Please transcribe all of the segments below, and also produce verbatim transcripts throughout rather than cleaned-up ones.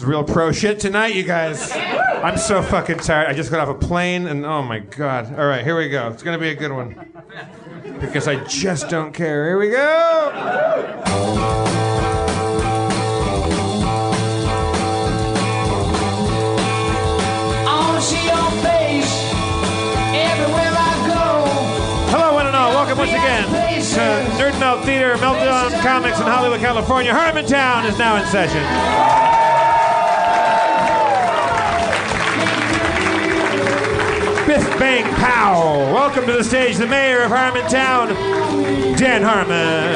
real pro shit tonight, you guys. I'm so fucking tired. I just got off a plane, and oh my god. All right, here we go. It's gonna be a good one. Because I just don't care. Here we go! I see your face everywhere I go. Hello, one and all. Welcome once again to Nerd Melt Theater, Meltdown Comics in Hollywood, California. Harmontown is now in session. Biff Bang Pow. Welcome to the stage, the mayor of Harmontown, Dan Harmon.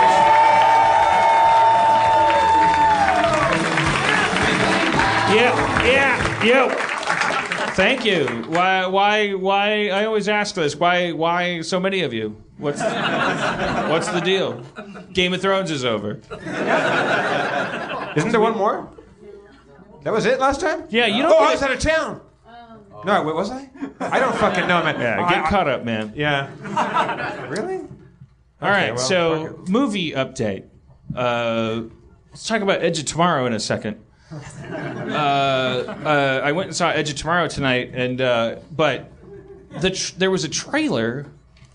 Yeah, yeah, yo. Thank you. Why, why, why? I always ask this. Why, why so many of you? What's, what's the deal? Game of Thrones is over. Isn't there one more? That was it last time? Yeah, you don't. Oh, get I was out of town. No, wait, was I? I don't fucking know, man. Yeah, get I, caught up, man. Yeah. Really? All okay, right, well, so movie update. Uh, let's talk about Edge of Tomorrow in a second. Uh, uh, I went and saw Edge of Tomorrow tonight, and uh, but the tr- there was a trailer.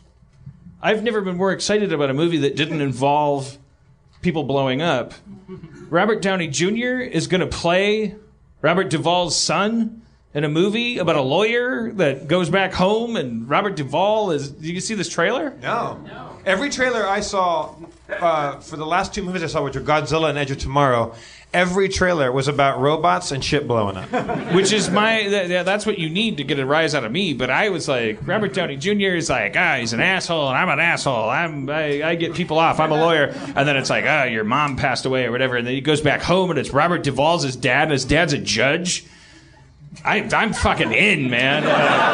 I've never been more excited about a movie that didn't involve people blowing up. Robert Downey Junior is going to play Robert Duvall's son in a movie about a lawyer that goes back home, and Robert Duvall is... Did you see this trailer? No. no. Every trailer I saw uh, for the last two movies I saw, which were Godzilla and Edge of Tomorrow, every trailer was about robots and shit blowing up. Which is my... Th- that's what you need to get a rise out of me, but I was like, Robert Downey Junior is like, ah, he's an asshole, and I'm an asshole. I'm, I, I get people off. I'm a lawyer. And then it's like, ah, your mom passed away or whatever. And then he goes back home, and it's Robert Duvall's his dad, and his dad's a judge. I, I'm fucking in, man. Uh,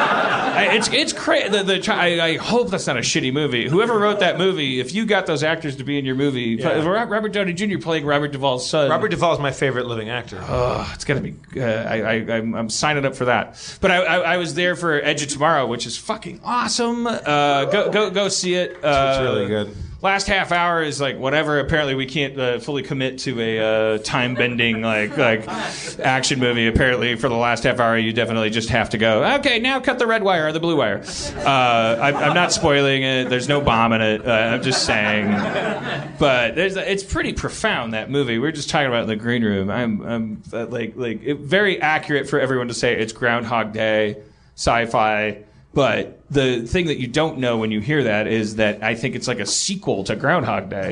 I, it's it's crazy. The, the, I, I hope that's not a shitty movie. Whoever wrote that movie, if you got those actors to be in your movie, yeah. Robert Downey Junior playing Robert Duvall's son. Robert Duvall is my favorite living actor. Oh, it's gonna be. Uh, I, I, I'm, I'm signing up for that. But I, I, I was there for Edge of Tomorrow, which is fucking awesome. Uh, go go go see it. Uh, it's really good. Last half hour is like whatever. Apparently, we can't uh, fully commit to a uh, time-bending like like action movie. Apparently, for the last half hour, you definitely just have to go. Okay, now cut the red wire or the blue wire. Uh, I, I'm not spoiling it. There's no bomb in it. Uh, I'm just saying. But there's it's pretty profound, that movie. We were just talking about it in the green room. I'm I'm uh, like like it, very accurate for everyone to say it's Groundhog Day, sci-fi. But the thing that you don't know when you hear that is that I think it's like a sequel to Groundhog Day.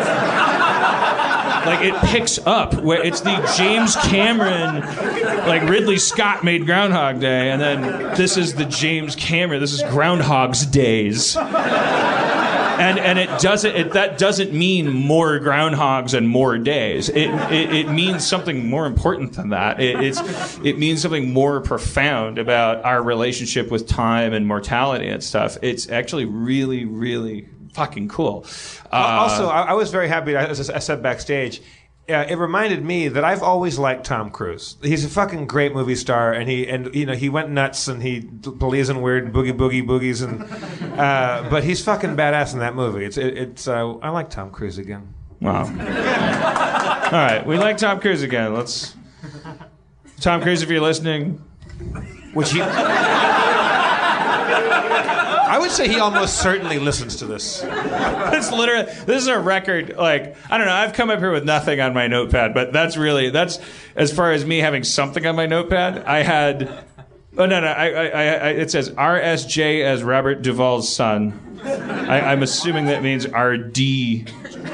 Like, it picks up where it's the James Cameron, like Ridley Scott made Groundhog Day, and then this is the James Cameron, this is Groundhog's Days. And and it doesn't it, that doesn't mean more groundhogs and more days. It it, it means something more important than that. It, it's it means something more profound about our relationship with time and mortality and stuff. It's actually really really fucking cool. Uh, also, I, I was very happy. As I said backstage, uh, it reminded me that I've always liked Tom Cruise. He's a fucking great movie star, and he and you know he went nuts and he believes in weird boogie boogie boogies, and uh, but he's fucking badass in that movie. It's it, it's uh, I like Tom Cruise again. Wow. All right, we like Tom Cruise again. Let's Tom Cruise, if you're listening, which he. I would say he almost certainly listens to this. It's literally, this is a record, like, I don't know, I've come up here with nothing on my notepad, but that's really, that's, as far as me having something on my notepad, I had, oh, no, no, I, I, I it says R S J as Robert Duvall's son. I, I'm assuming that means R D.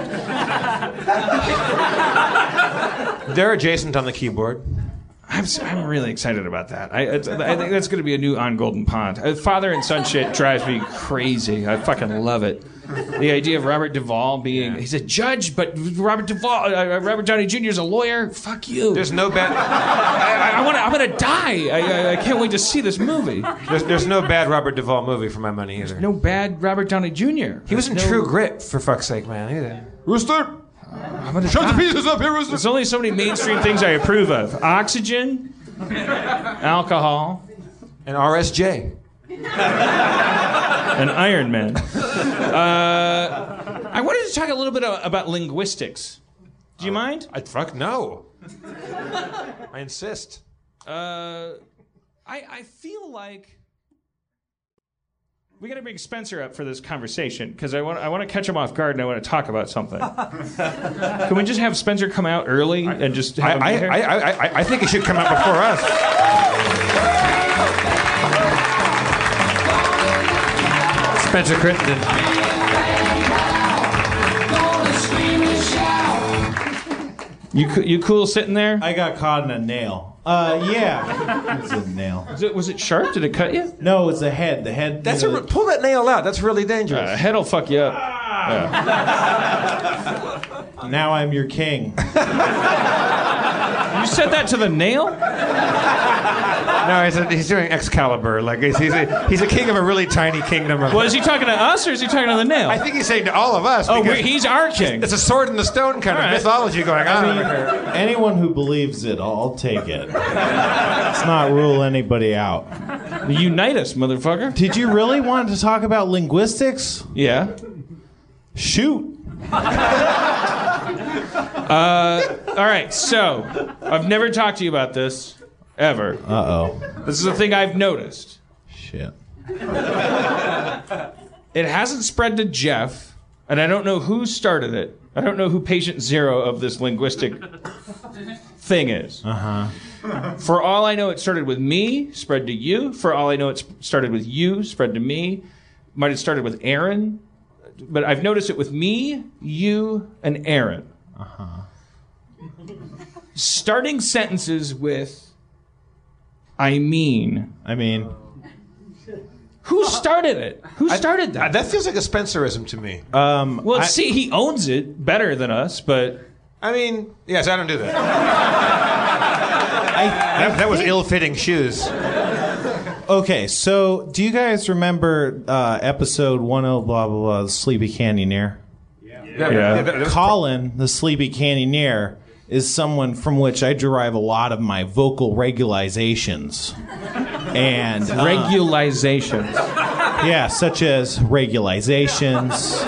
They're adjacent on the keyboard. I'm, I'm really excited about that. I, I think that's going to be a new On Golden Pond. Father and son shit drives me crazy. I fucking love it. The idea of Robert Duvall being, he's a judge, but Robert Duvall, uh, Robert Downey Junior is a lawyer. Fuck you. There's no bad. I, I want I'm going to die. I, I, I can't wait to see this movie. There's, there's no bad Robert Duvall movie for my money either. No bad Robert Downey Junior He was in no... True Grit, for fuck's sake, man. Either. Rooster. I'm gonna Shut die. the pieces up here, Rooster. There's only so many mainstream things I approve of. Oxygen, alcohol, and R S J. And Iron Man. Uh, I wanted to talk a little bit about linguistics. Do you uh, mind? I fuck no. I insist. Uh, I I feel like we got to bring Spencer up for this conversation because I want I want to catch him off guard and I want to talk about something. Can we just have Spencer come out early and just have him I, be here? I, I, I, I think he should come out before us. Spencer Crittenden. You coo- you cool sitting there? I got caught in a nail. Uh, yeah. It was a nail. Was it, was it sharp? Did it cut you? No, it's a head. The head. That's you know, a, pull that nail out. That's really dangerous. Uh, head'll fuck you up. Now I'm your king. You said that to the nail? No, he's, a, he's doing Excalibur. Like he's, he's, a, he's a king of a really tiny kingdom. Of, Well, is he talking to us or is he talking to the nail? I think he's saying to all of us. oh, because we, he's our king. it's a sword in the stone kind All of right. mythology going on over here. Anyone who believes it, I'll, I'll take it. Let's not rule anybody out. Unite us, motherfucker. Did you really want to talk about linguistics? Yeah. Shoot. Uh, all right, so I've never talked to you about this, ever. Uh-oh. This is a thing I've noticed. Shit. It hasn't spread to Jeff, and I don't know who started it. I don't know who patient zero of this linguistic thing is. Uh-huh. For all I know, it started with me, spread to you. For all I know, it started with you, spread to me. Might have started with Aaron. But I've noticed it with me, you, and Aaron. Uh-huh. Starting sentences with, I mean. I mean, Who started it? Who started Uh, that? that feels like a Spencerism to me. um, Well, I- see, he owns it better than us, but I mean, yes, I don't do that. I, That, that was ill-fitting shoes. okay, so do you guys remember uh, episode one oh blah, blah, blah, the Sleepy Canyoneer? Yeah. Yeah. that- that was- Colin, the Sleepy Canyoneer, is someone from which I derive a lot of my vocal regularizations. And uh, regularizations. yeah, such as regularizations.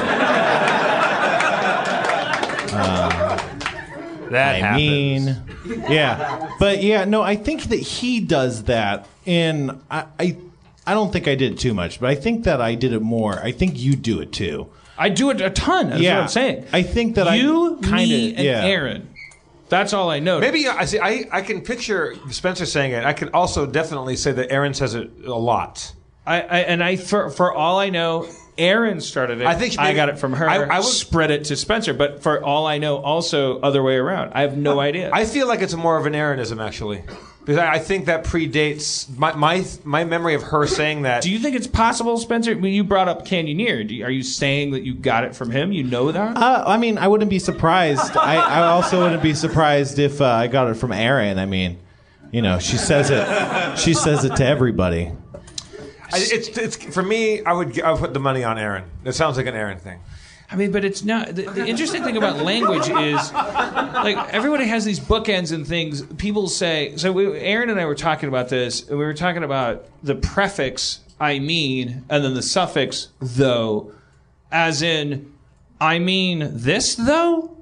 that I happens. mean, yeah, but yeah, no, I think that he does that, and I, I, I don't think I did it too much, but I think that I did it more. I think you do it too. I do it a ton. That's Yeah, what I'm saying. I think that I you, kinda- me, and yeah. Aaron. That's all I know. Maybe I see. I, I can picture Spencer saying it. I can also definitely say that Aaron says it a lot. I, I and I for for all I know, Aaron started it. I think I maybe- got it from her. I- I would- spread it to Spencer, but for all I know, also other way around. I have no idea. I feel like it's more of an Aaronism, actually. Because I I think that predates my, my my memory of her saying that. Do you think it's possible, Spencer? When you brought up Canyoneer, do you, are you saying that you got it from him? You know that? Uh, I mean, I wouldn't be surprised. I, I also wouldn't be surprised if uh, I got it from Erin. I mean, you know, she says it. She says it to everybody. I, it's, it's for me. I would I would put the money on Aaron. It sounds like an Aaron thing. I mean, but it's not. The, the interesting thing about language is, like, everybody has these bookends and things. People say. So, we, Aaron and I were talking about this. And we were talking about the prefix "I mean" and then the suffix "though," as in, "I mean this though."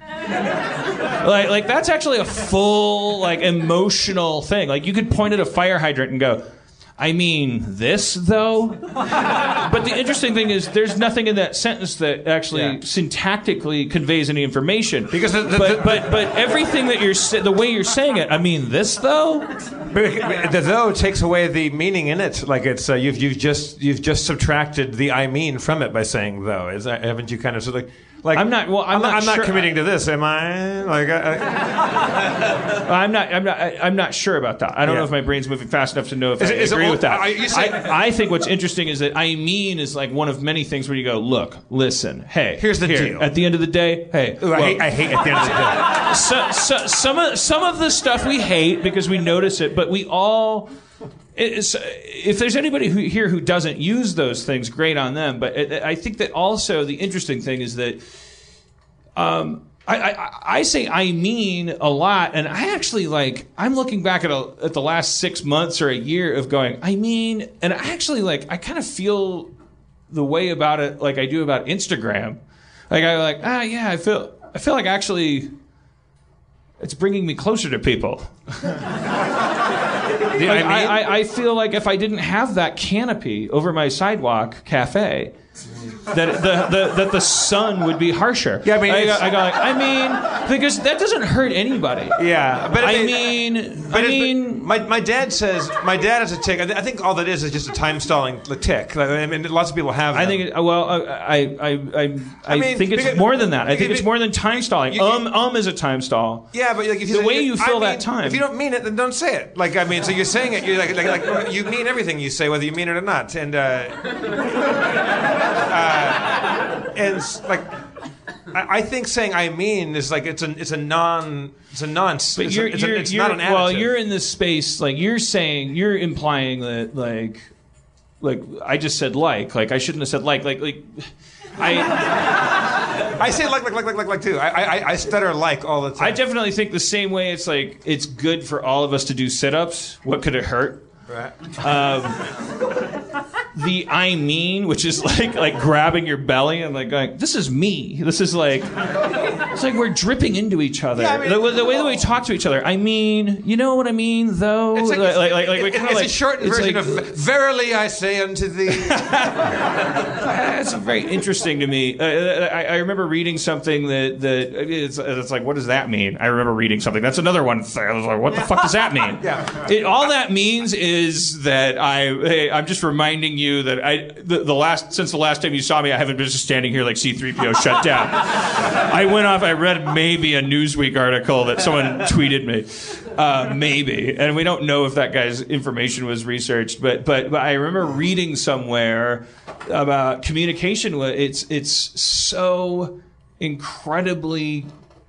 like, like that's actually a full, like, emotional thing. Like, you could point at a fire hydrant and go, I mean this, though? But the interesting thing is there's nothing in that sentence that actually Yeah. syntactically conveys any information. Because the- the- but, the- but, but everything that you're, sa- the way you're saying it, I mean this, though? But the though takes away the meaning in it. Like it's uh, you've you've just you've just subtracted the I mean from it by saying though. Is that, haven't you kind of so like like I'm not- well, I'm not I'm not sure- committing to this, am I? Like I, I, I'm not. I'm not. I, I'm not sure about that. I don't Yeah. know if my brain's moving fast enough to know if Is I it- is it agree all- with that. are you saying- I, I think what's interesting is that I mean is like one of many things where you go, look, listen, hey, Here's the here, deal. At the end of the day, hey, Ooh, I, well, hate, I hate at the end of the day. so, so, some of some of the stuff we hate because we notice it, but we all. It's, if there's anybody who, here who doesn't use those things, great on them. But it, I think that also the interesting thing is that um, I, I, I say I mean a lot, and I actually like. I'm looking back at a, at the last six months or a year of going I mean, and I actually like. I kind of feel the way about it like I do about Instagram. Like I like ah yeah I feel I feel like actually. it's bringing me closer to people. You know what I mean? I, I, I feel like if I didn't have that canopy over my sidewalk cafe, that the, the that the sun would be harsher. Yeah, I mean, I, it's- go, I go like, I mean, because that doesn't hurt anybody. Yeah, but I it- mean, But I it- mean, but my my dad says my dad has a tick. I, th- I think all that is is just a time stalling tick. Like, I mean, lots of people have. I them. think, it, well, I, I, I, I, I mean, think it's because- more than that. I think because- it's more than time stalling. You- you- Um, um is a time stall. Yeah, but like if you The way you I fill mean, that time. If you don't mean it, then don't say it. Like I mean, so you're saying it. You're like, like, like you mean everything you say, whether you mean it or not. And uh, uh, and s- like, I, I think saying I mean is like it's a it's a non it's a non. But it's, you're, a, it's, you're, a, it's you're, not an additive. well, you're in this space, like you're saying, you're implying that, like, like I just said, like, like I shouldn't have said, like, like, like, I, I say like like like like like like too. I I I stutter like all the time. I definitely think the same way. It's like it's good for all of us to do sit-ups. What could it hurt? Right. The I mean, which is like like grabbing your belly and like going, this is me. This is like it's like we're dripping into each other. Yeah, I mean- the, the way that we talk to each other. I mean, you know what I mean, though. It's like, like, like, like, like, it- we it- kinda it's like, a shortened it's version like- of "Verily I say unto thee." That's very interesting to me. Uh, I, I remember reading something that that it's, it's like, what does that mean? I remember reading something. That's another one. I was like, what the fuck does that mean? Yeah. It, all that means is that I, hey, I'm just reminding you that I, the, the last since the last time you saw me, I haven't been just standing here like C three P O shut down. I went off. I read maybe a Newsweek article that someone tweeted me, uh, maybe, and we don't know if that guy's information was researched, but but, but I remember reading somewhere about communication. It's it's so incredibly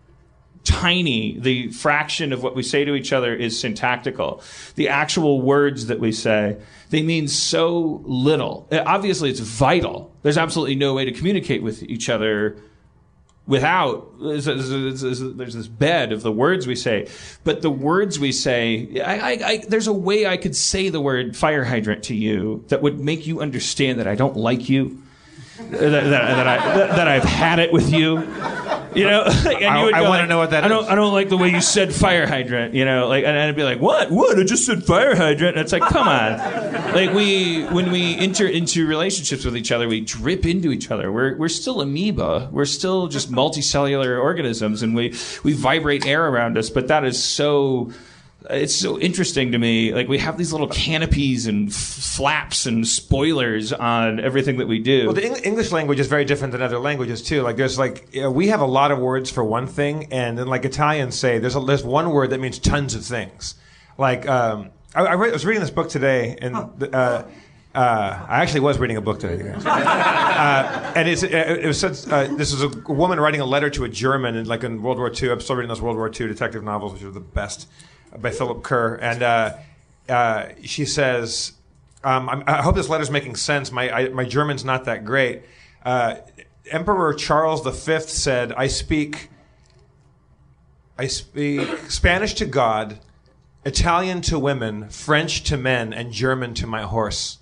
tiny. The fraction of what we say to each other is syntactical. The actual words that we say, they mean so little. Obviously, it's vital. There's absolutely no way to communicate with each other without, there's, there's, there's, there's this bed of the words we say. But the words we say, I, I, I, there's a way I could say the word fire hydrant to you that would make you understand that I don't like you. That, that, that, I, that, that I've had it with you, you know. And you I- would I go wanna like, know what that I don't, is. I don't like the way you said fire hydrant, you know. Like, and I'd be like, what? What? I just said fire hydrant. And it's like, come on. Like we, when we enter into relationships with each other, we drip into each other. We're we're still amoeba. We're still just multicellular organisms, and we we vibrate air around us. But that is so. It's so interesting to me. Like we have these little canopies and f- flaps and spoilers on everything that we do. Well, the Eng- English language is very different than other languages too. Like there's like you know, we have a lot of words for one thing, and then like Italians say there's a, there's one word that means tons of things. Like um, I, I, read, I was reading this book today, and uh, uh, I actually was reading a book today, you guys. uh, and it's, it was such, uh, this was a woman writing a letter to a German, in, like in World War Two. I'm still reading those World War Two detective novels, which are the best, by Philip Kerr, and uh, uh, she says. Um, I'm, I hope this letter's making sense. My I, my German's not that great. Uh, Emperor Charles the Fifth said, "I speak, I speak Spanish to God, Italian to women, French to men, and German to my horse."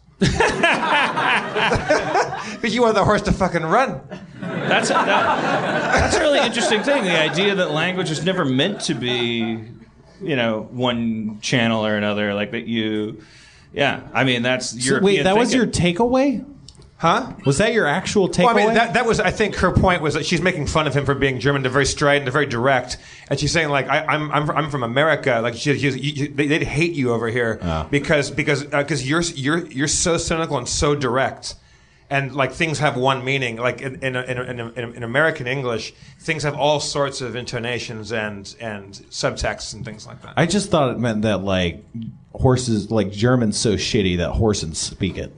Because you want the horse to fucking run. That's a, that, that's a really interesting thing. The idea that language is never meant to be, you know, one channel or another. Like that you. Yeah, I mean that's So, European wait, that was your thinking. takeaway? Huh? Was that your actual takeaway? Well, I mean, that, that was, I think, her point was that she's making fun of him for being German. They're very strident, they're very direct, and she's saying like, I, I'm, I'm, I'm from America. Like, she, she's, you, you, they, they'd hate you over here Oh. because, because, because you're, you're, you're so cynical and so direct, and like things have one meaning. Like in, in, in, in, in, in American English, things have all sorts of intonations and, and subtexts and things like that. I just thought it meant that like horses, like German's so shitty that horses speak it.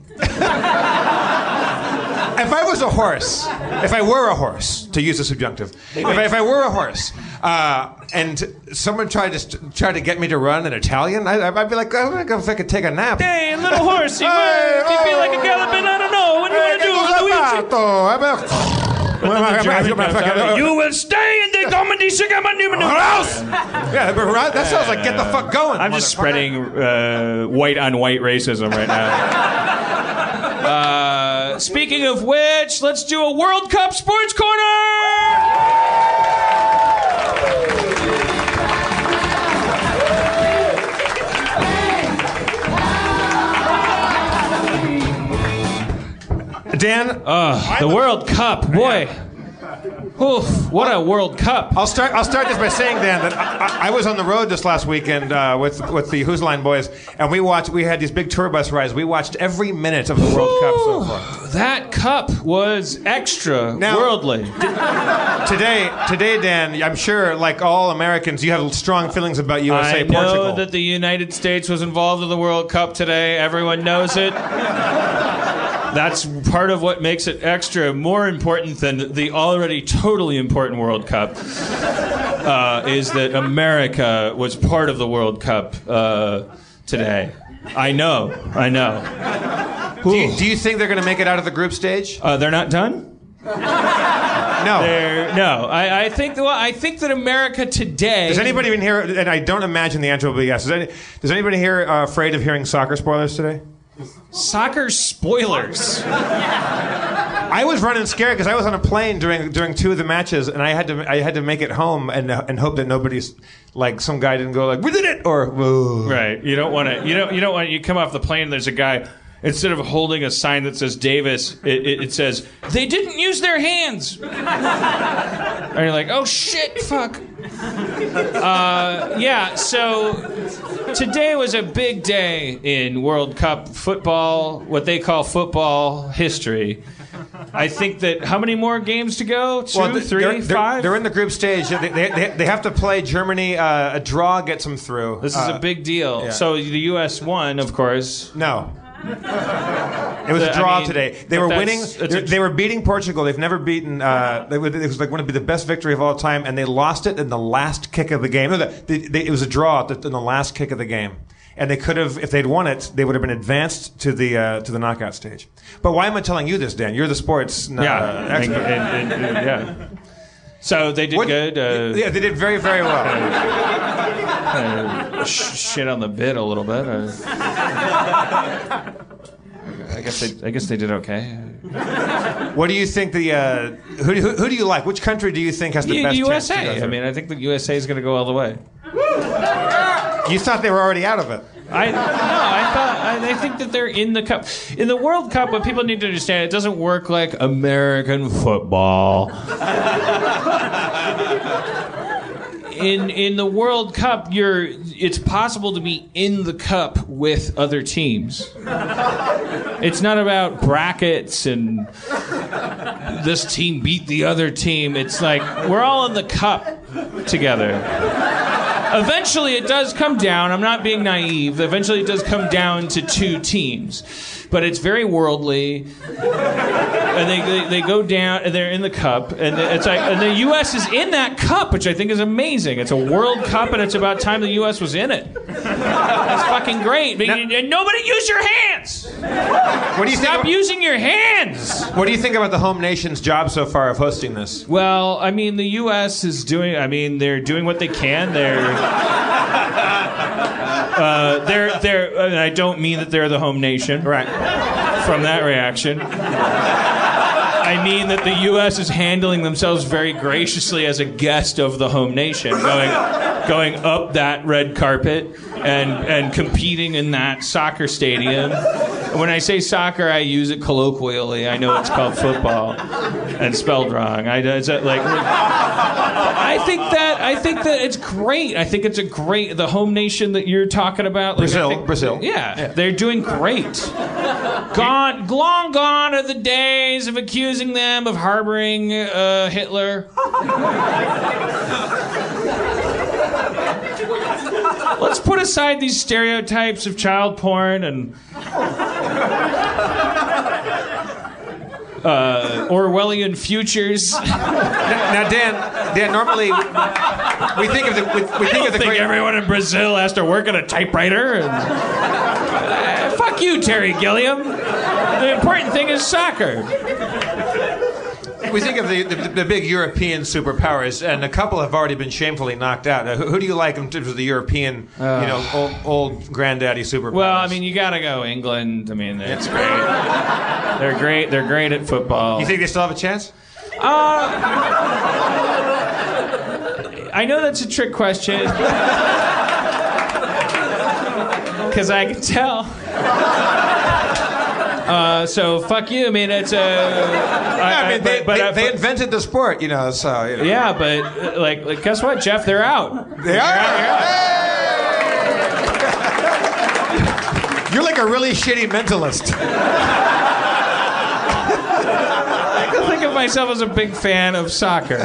If I was a horse, if I were a horse, to use the subjunctive, if I, if I were a horse, uh, and someone tried to st- tried to get me to run in Italian, I, I'd be like, I'm gonna go if I could take a nap. Hey, little horsey, Hey, well, if you feel like a oh. galloping, I don't know. What do you want to do, Luigi? Luigi? You will stay in the comedy House! Yeah, but right- that sounds like get the fuck going. I'm just motherfucker. spreading uh, white on white racism right now. Uh, speaking of which, let's do a World Cup Sports Corner! Dan, Uh, the World Cup, boy. Oof, what a World Cup. I'll start. I'll start this by saying, Dan, that I, I, I was on the road this last weekend uh, with with the Who's Line boys, and we watched. We had these big tour bus rides. We watched every minute of the World Cup so far. That cup was extra Now- worldly. Today, today, Dan, I'm sure, like all Americans, you have strong feelings about U S A I know Portugal. that the United States was involved in the World Cup today. Everyone knows it. That's part of what makes it extra more important than the already totally important World Cup, uh, is that America was part of the World Cup uh, today. I know, I know. do, you, do you think they're going to make it out of the group stage? Uh, they're not done? No. They're, no, I, I think. Well, I think that America today. Does anybody even hear? And I don't imagine the answer will be yes. Does, any, does anybody here uh, afraid of hearing soccer spoilers today? Soccer spoilers. I was running scared because I was on a plane during during two of the matches, and I had to I had to make it home and uh, and hope that nobody's like some guy didn't go like we did it or whoa. Right. You don't want to. You don't. You don't want. You come off the plane. And there's a guy. Instead of holding a sign that says Davis, it, it, it says they didn't use their hands. And you're like, oh shit, fuck. Uh, yeah. So today was a big day in World Cup football, what they call football history. I think that how many more games to go? Two, Well, th- three, they're, they're, five. They're in the group stage. They, they, they, they have to play Germany. Uh, a draw gets them through. This is Uh, a big deal. yeah. So the U S won, of course. No. It was a I draw mean, today. They but were that's- winning. it's They, a- they were beating Portugal. They've never beaten. Uh, they, would- it was like going to be the best victory of all time, and they lost it in the last kick of the game. No, the, they, they, it was a draw at the- in the last kick of the game, and they could have, if they'd won it, they would have been advanced to the uh, to the knockout stage. But why am I telling you this, Dan? You're the sports uh, Yeah, expert. and- and- and- yeah. So they did What- good. Uh, yeah, they did very, very well. uh, sh- shit on the bit a little bit. Uh, I guess they. I guess they did okay. What do you think the? Uh, who, who, who do you like? Which country do you think has the U- best U S A. chance to go I through? mean, I think the U S A is going to go all the way. You thought they were already out of it. I no. I thought. I, I think that they're in the cup. In the World Cup, what people need to understand, it doesn't work like American football. In in the World Cup, you're it's possible to be in the cup with other teams. It's not about brackets and this team beat the other team. It's like we're all in the cup together. Eventually, it does come down. I'm not being naive. Eventually, it does come down to two teams. But it's very worldly. And they, they, they go down, and they're in the cup. And it's like, and the U S is in that cup, which I think is amazing. It's a World Cup, and it's about time the U S was in it. That's fucking great. But you- and nobody use your hands. What do you think? Stop About, using your hands. what do you think about the home nation's job so far of hosting this? Well, I mean, the U S is doing. I mean, they're doing what they can. They're. Uh, they're they're. And I don't mean that they're the home nation. Right. From that reaction. I mean that the U S is handling themselves very graciously as a guest of the home nation, going going up that red carpet and and competing in that soccer stadium. When I say soccer, I use it colloquially. I know it's called football and spelled wrong. I it's a, like I think that I think that it's great. I think it's a great the home nation that you're talking about. Like, Brazil, I think- Brazil. Yeah, yeah, they're doing great. Gone, long gone are the days of accusing them of harboring uh, Hitler. Let's put aside these stereotypes of child porn and uh, Orwellian futures. Now, Dan, Dan, normally we think of the we, we I think don't of the think great. everyone in Brazil has to work at a typewriter. And, uh, fuck you, Terry Gilliam. The important thing is soccer. We think of the, the, the big European superpowers, and a couple have already been shamefully knocked out. Now, who, who do you like in terms of the European, you know, old, old granddaddy superpowers? Well, I mean, you gotta go England. I mean, it's great. They're great. They're great at football. you think they still have a chance? Uh, I know that's a trick question. Because I can tell. Uh, so fuck you. I mean, it's a. Yeah, I, I mean, they, but, but, they, uh, they but, invented the sport, you know. So you know. yeah, but uh, like, like, guess what, Jeff? They're out. They are. You're like a really shitty mentalist. I can think of myself as a big fan of soccer.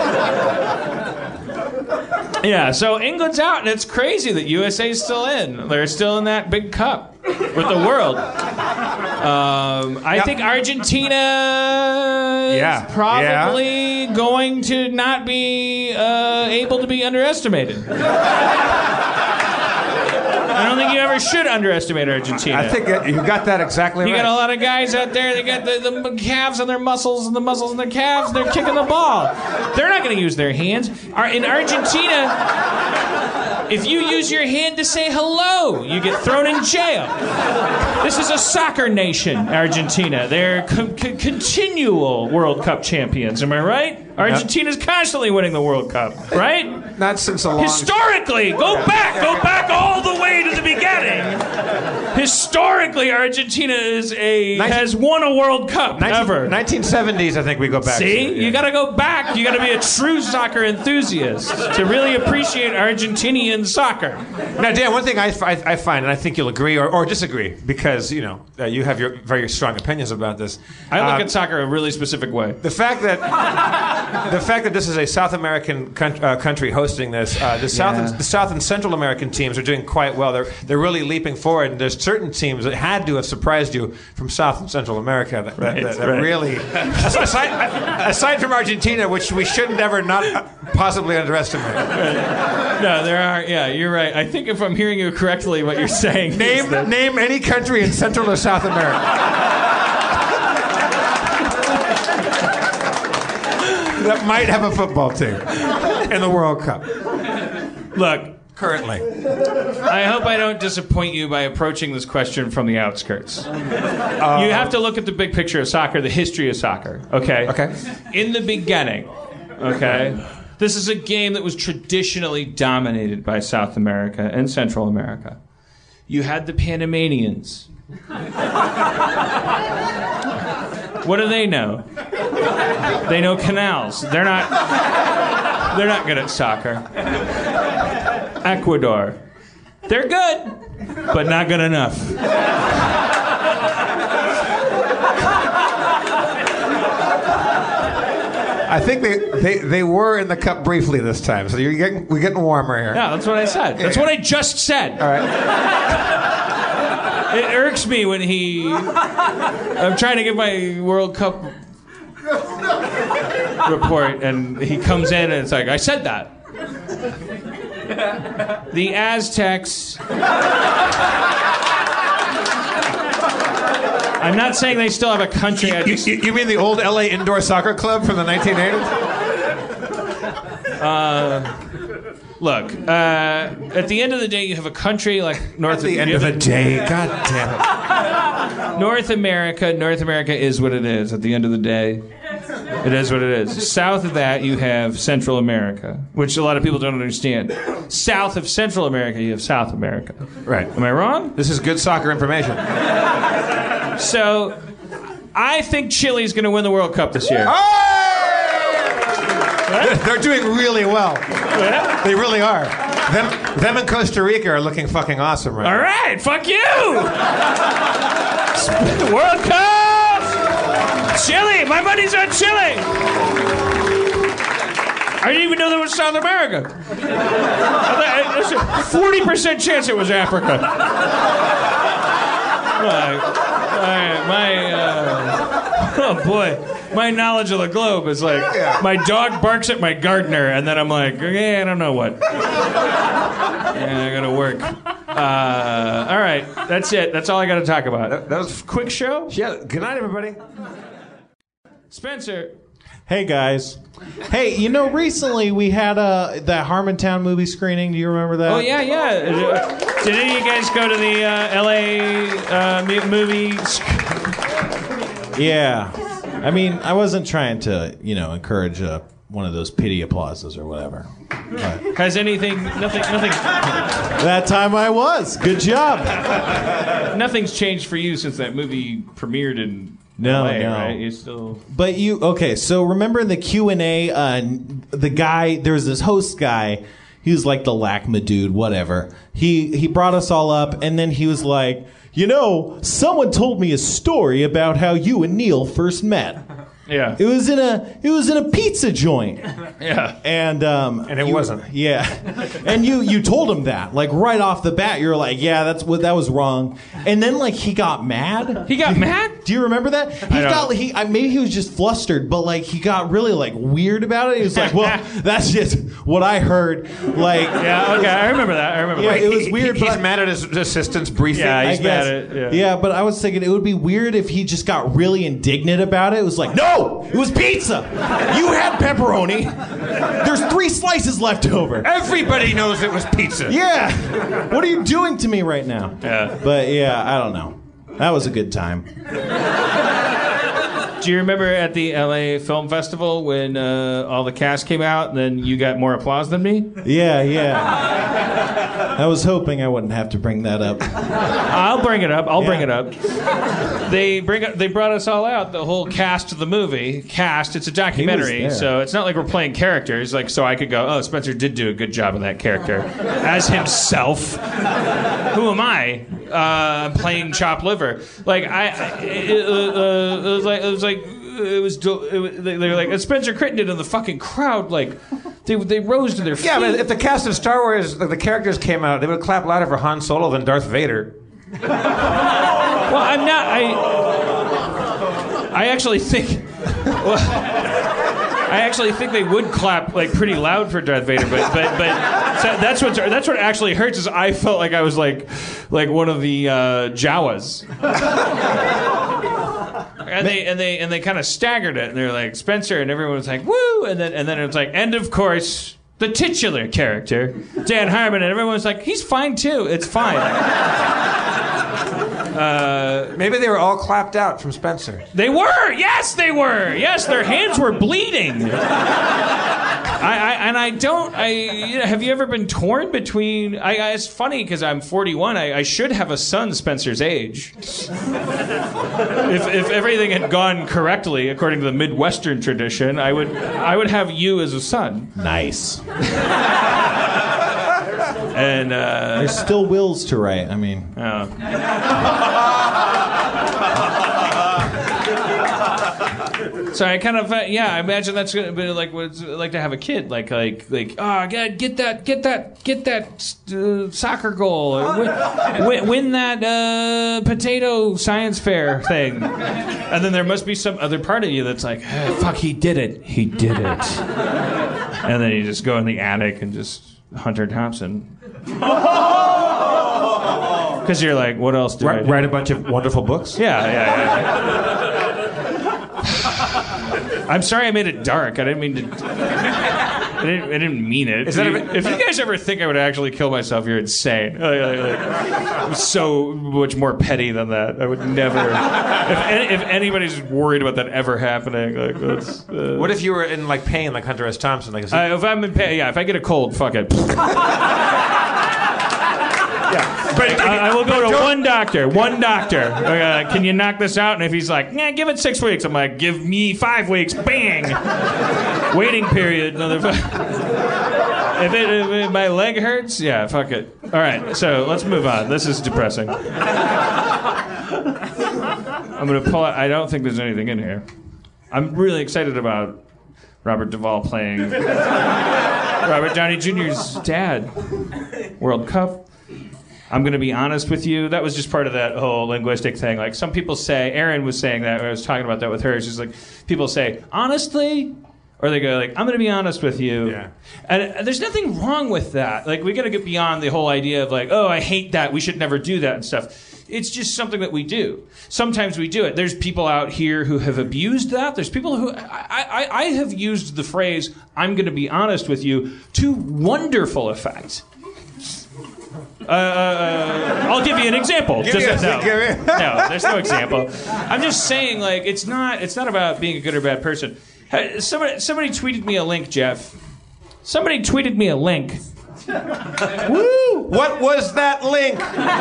Yeah, so England's out, and it's crazy that U S A's still in. They're still in that big cup with the world. Um, I Now- think Argentina Yeah, is probably going to not be uh, able to be underestimated. I don't think you ever should underestimate Argentina. I think that you got that exactly You right. got a lot of guys out there, they got the, the calves on their muscles and the muscles in their calves, they're kicking the ball. They're not going to use their hands. Ar- In Argentina, if you use your hand to say hello, you get thrown in jail. This is a soccer nation, Argentina. They're con- con- continual World Cup champions, am I right? Argentina's constantly winning the World Cup, right? Not since a long. Historically, go back, go back all the way to the beginning. Historically, Argentina is a Nineteen- has won a World Cup ever. nineteen seventies, I think we go back. See, to, you got to go back. You got to be a true soccer enthusiast to really appreciate Argentinian soccer. Now, Dan, one thing I, I, I find, and I think you'll agree or, or disagree, because you know uh, you have your very strong opinions about this. I look Uh, at soccer a really specific way. The fact that the fact that this is a South American con- uh, country hosting this, uh, the South Yeah. and, the South and Central American teams are doing quite well. They're they're really leaping forward. And there's certain teams that had to have surprised you from South and Central America that, that, Right, that, that right. really, aside, aside from Argentina, which we shouldn't ever not possibly underestimate. No, there are. Yeah, you're right. I think if I'm hearing you correctly, what you're saying Name is that name any country in Central or South America that might have a football team in the World Cup look. currently. I hope I don't disappoint you by approaching this question from the outskirts. you have to look at the big picture of soccer, the history of soccer, okay? Okay. In the beginning, okay, this is a game that was traditionally dominated by South America and Central America. You had the Panamanians. What do they know? They know canals. They're not they're not good at soccer. Ecuador. They're good, but not good enough. I think they, they, they were in the cup briefly this time, so you're getting we're getting warmer here. Yeah, that's what I said. That's what I just said. All right. It irks me when he. I'm trying to give my World Cup report, and he comes in and it's like, I said that. The Aztecs. I'm not saying they still have a country. I You, just, you, you mean the old L A Indoor Soccer Club from the nineteen eighties? look, uh, at the end of the day, you have a country like North. At the end you of have the day, God damn it. North America, North America is what it is. At the end of the day, it is what it is. South of that, you have Central America, which a lot of people don't understand. South of Central America, you have South America. Right. Am I wrong? This is good soccer information. So, I think Chile's going to win the World Cup this year. Oh! They're doing really well. They really are. Them, them and Costa Rica are looking fucking awesome right All now. right, fuck you! World Cup! Chile! My money's on Chile! I didn't even know that was South America. forty percent chance it was Africa. My, my, my uh, oh boy. My knowledge of the globe is like, my dog barks at my gardener, and then I'm like, okay, I don't know what. Yeah, I gotta work. Uh, all right, that's it. That's all I gotta talk about. That, that was Quick show? Yeah, good night, everybody. Spencer. Hey guys. Hey, you know, recently we had uh, that Harmontown movie screening. Do you remember that? Oh, yeah, yeah. Did any of you guys go to the uh, L A uh, mu- movie? sc- Yeah. I mean, I wasn't trying to, you know, encourage a one of those pity applauses or whatever. But Has anything, nothing, nothing, that time I was. Good job. nothing's changed for you since that movie premiered in No, L A, no. right? You still. But you okay? So remember in the Q and A, uh, the guy there was this host guy. He was like the LACMA dude, whatever. He he brought us all up, and then he was like, you know, someone told me a story about how you and Neil first met. Yeah. It was in a it was in a pizza joint. Yeah. And um And it you- wasn't. Yeah. And you you told him that. Like right off the bat, you were like, yeah, that's what that was wrong. And then like he got mad. He got mad? Do you remember that? He I don't. got he I, maybe he was just flustered, but like he got really like weird about it. He was like, well, that's just what I heard. Like Yeah, okay, I remember that. I remember Yeah, that. it was He- weird, He's but I- mad at his assistant's briefing. Yeah, I he's guess. mad at it. Yeah. Yeah, but I was thinking it would be weird if he just got really indignant about it. It was like, no, it was pizza. You had pepperoni. There's three slices left over. Everybody knows it was pizza. Yeah. What are you doing to me right now? Yeah. But yeah, I don't know. That was a good time. Do you remember at the L A Film Festival when uh, all the cast came out and then you got more applause than me? Yeah, yeah. I was hoping I wouldn't have to bring that up. I'll bring it up. I'll bring Yeah. it up. They bring it, they brought us all out, the whole cast of the movie. Cast, it's a documentary, there. so it's not like we're playing characters. Like, so I could go, oh, Spencer did do a good job of that character as himself. Who am I? Uh, I'm playing chopped liver. Like I, it, uh, uh, it was like it was like it was. It was they they were like, and Spencer Crittenden in the fucking crowd, like they they rose to their feet. Yeah, but if the cast of Star Wars, the, the characters came out, they would clap louder for Han Solo than Darth Vader. Well, I'm not. I I actually think. Well, I actually think they would clap like pretty loud for Darth Vader, but but but so that's what that's what actually hurts is I felt like I was like like one of the uh, Jawas. And they and they and they kind of staggered it, and they're like Spencer, and everyone was like woo, and then and then it was like, and of course the titular character Dan Harmon, and everyone was like, he's fine too, it's fine. Maybe they were all clapped out from Spencer. They were, yes, they were, yes, their hands were bleeding. I, I and I don't. I you know, have you ever been torn between? I, I it's funny because I'm forty-one. I, I should have a son Spencer's age. if if everything had gone correctly according to the Midwestern tradition, I would I would have you as a son. Nice. And uh, There's still wills to write. I mean, oh. So I kind of uh, yeah, I imagine that's gonna be like what it's like to have a kid, like like like oh god, get that get that get that uh, soccer goal, or win, win, win that uh, potato science fair thing, and then there must be some other part of you that's like, hey, fuck, he did it, he did it, and then you just go in the attic and just Hunter Thompson. Because you're like, what else do I Write, do? write a bunch of wonderful books. Yeah, yeah, yeah. I'm sorry I made it dark. I didn't mean to. I didn't, I didn't mean it. Is that if, a- you, if you guys ever think I would actually kill myself, you're insane. Like, like, like, I'm so much more petty than that. I would never. If, any, if anybody's worried about that ever happening, like that's. Uh, What if you were in like pain, like Hunter S. Thompson? Like, is he- uh, if I'm in pain, yeah. If I get a cold, fuck it. but I, I will go to one doctor. One doctor. Uh, can you knock this out? And if he's like, nah, give it six weeks. I'm like, give me five weeks. Bang. Waiting period. Another. F- if, it, if it, my leg hurts, yeah, fuck it. All right, so let's move on. This is depressing. I'm gonna pull out. I don't think there's anything in here. I'm really excited about Robert Duvall playing Robert Downey Junior's dad. World Cup. I'm going to be honest with you. That was just part of that whole linguistic thing. Like some people say, Erin was saying that, or I was talking about that with her. She's like, people say, honestly, or they go like, I'm going to be honest with you. Yeah. And there's nothing wrong with that. Like we got to get beyond the whole idea of like, oh, I hate that. We should never do that and stuff. It's just something that we do. Sometimes we do it. There's people out here who have abused that. There's people who I, I, I have used the phrase, I'm going to be honest with you, to wonderful effect. Uh, uh, I'll give you an example. Give Just, me a- no, give me- no, there's no example. I'm just saying, like, it's not. It's not about being a good or bad person. Hey, Somebody, somebody tweeted me a link, Jeff. Somebody tweeted me a link. Woo! What was that link?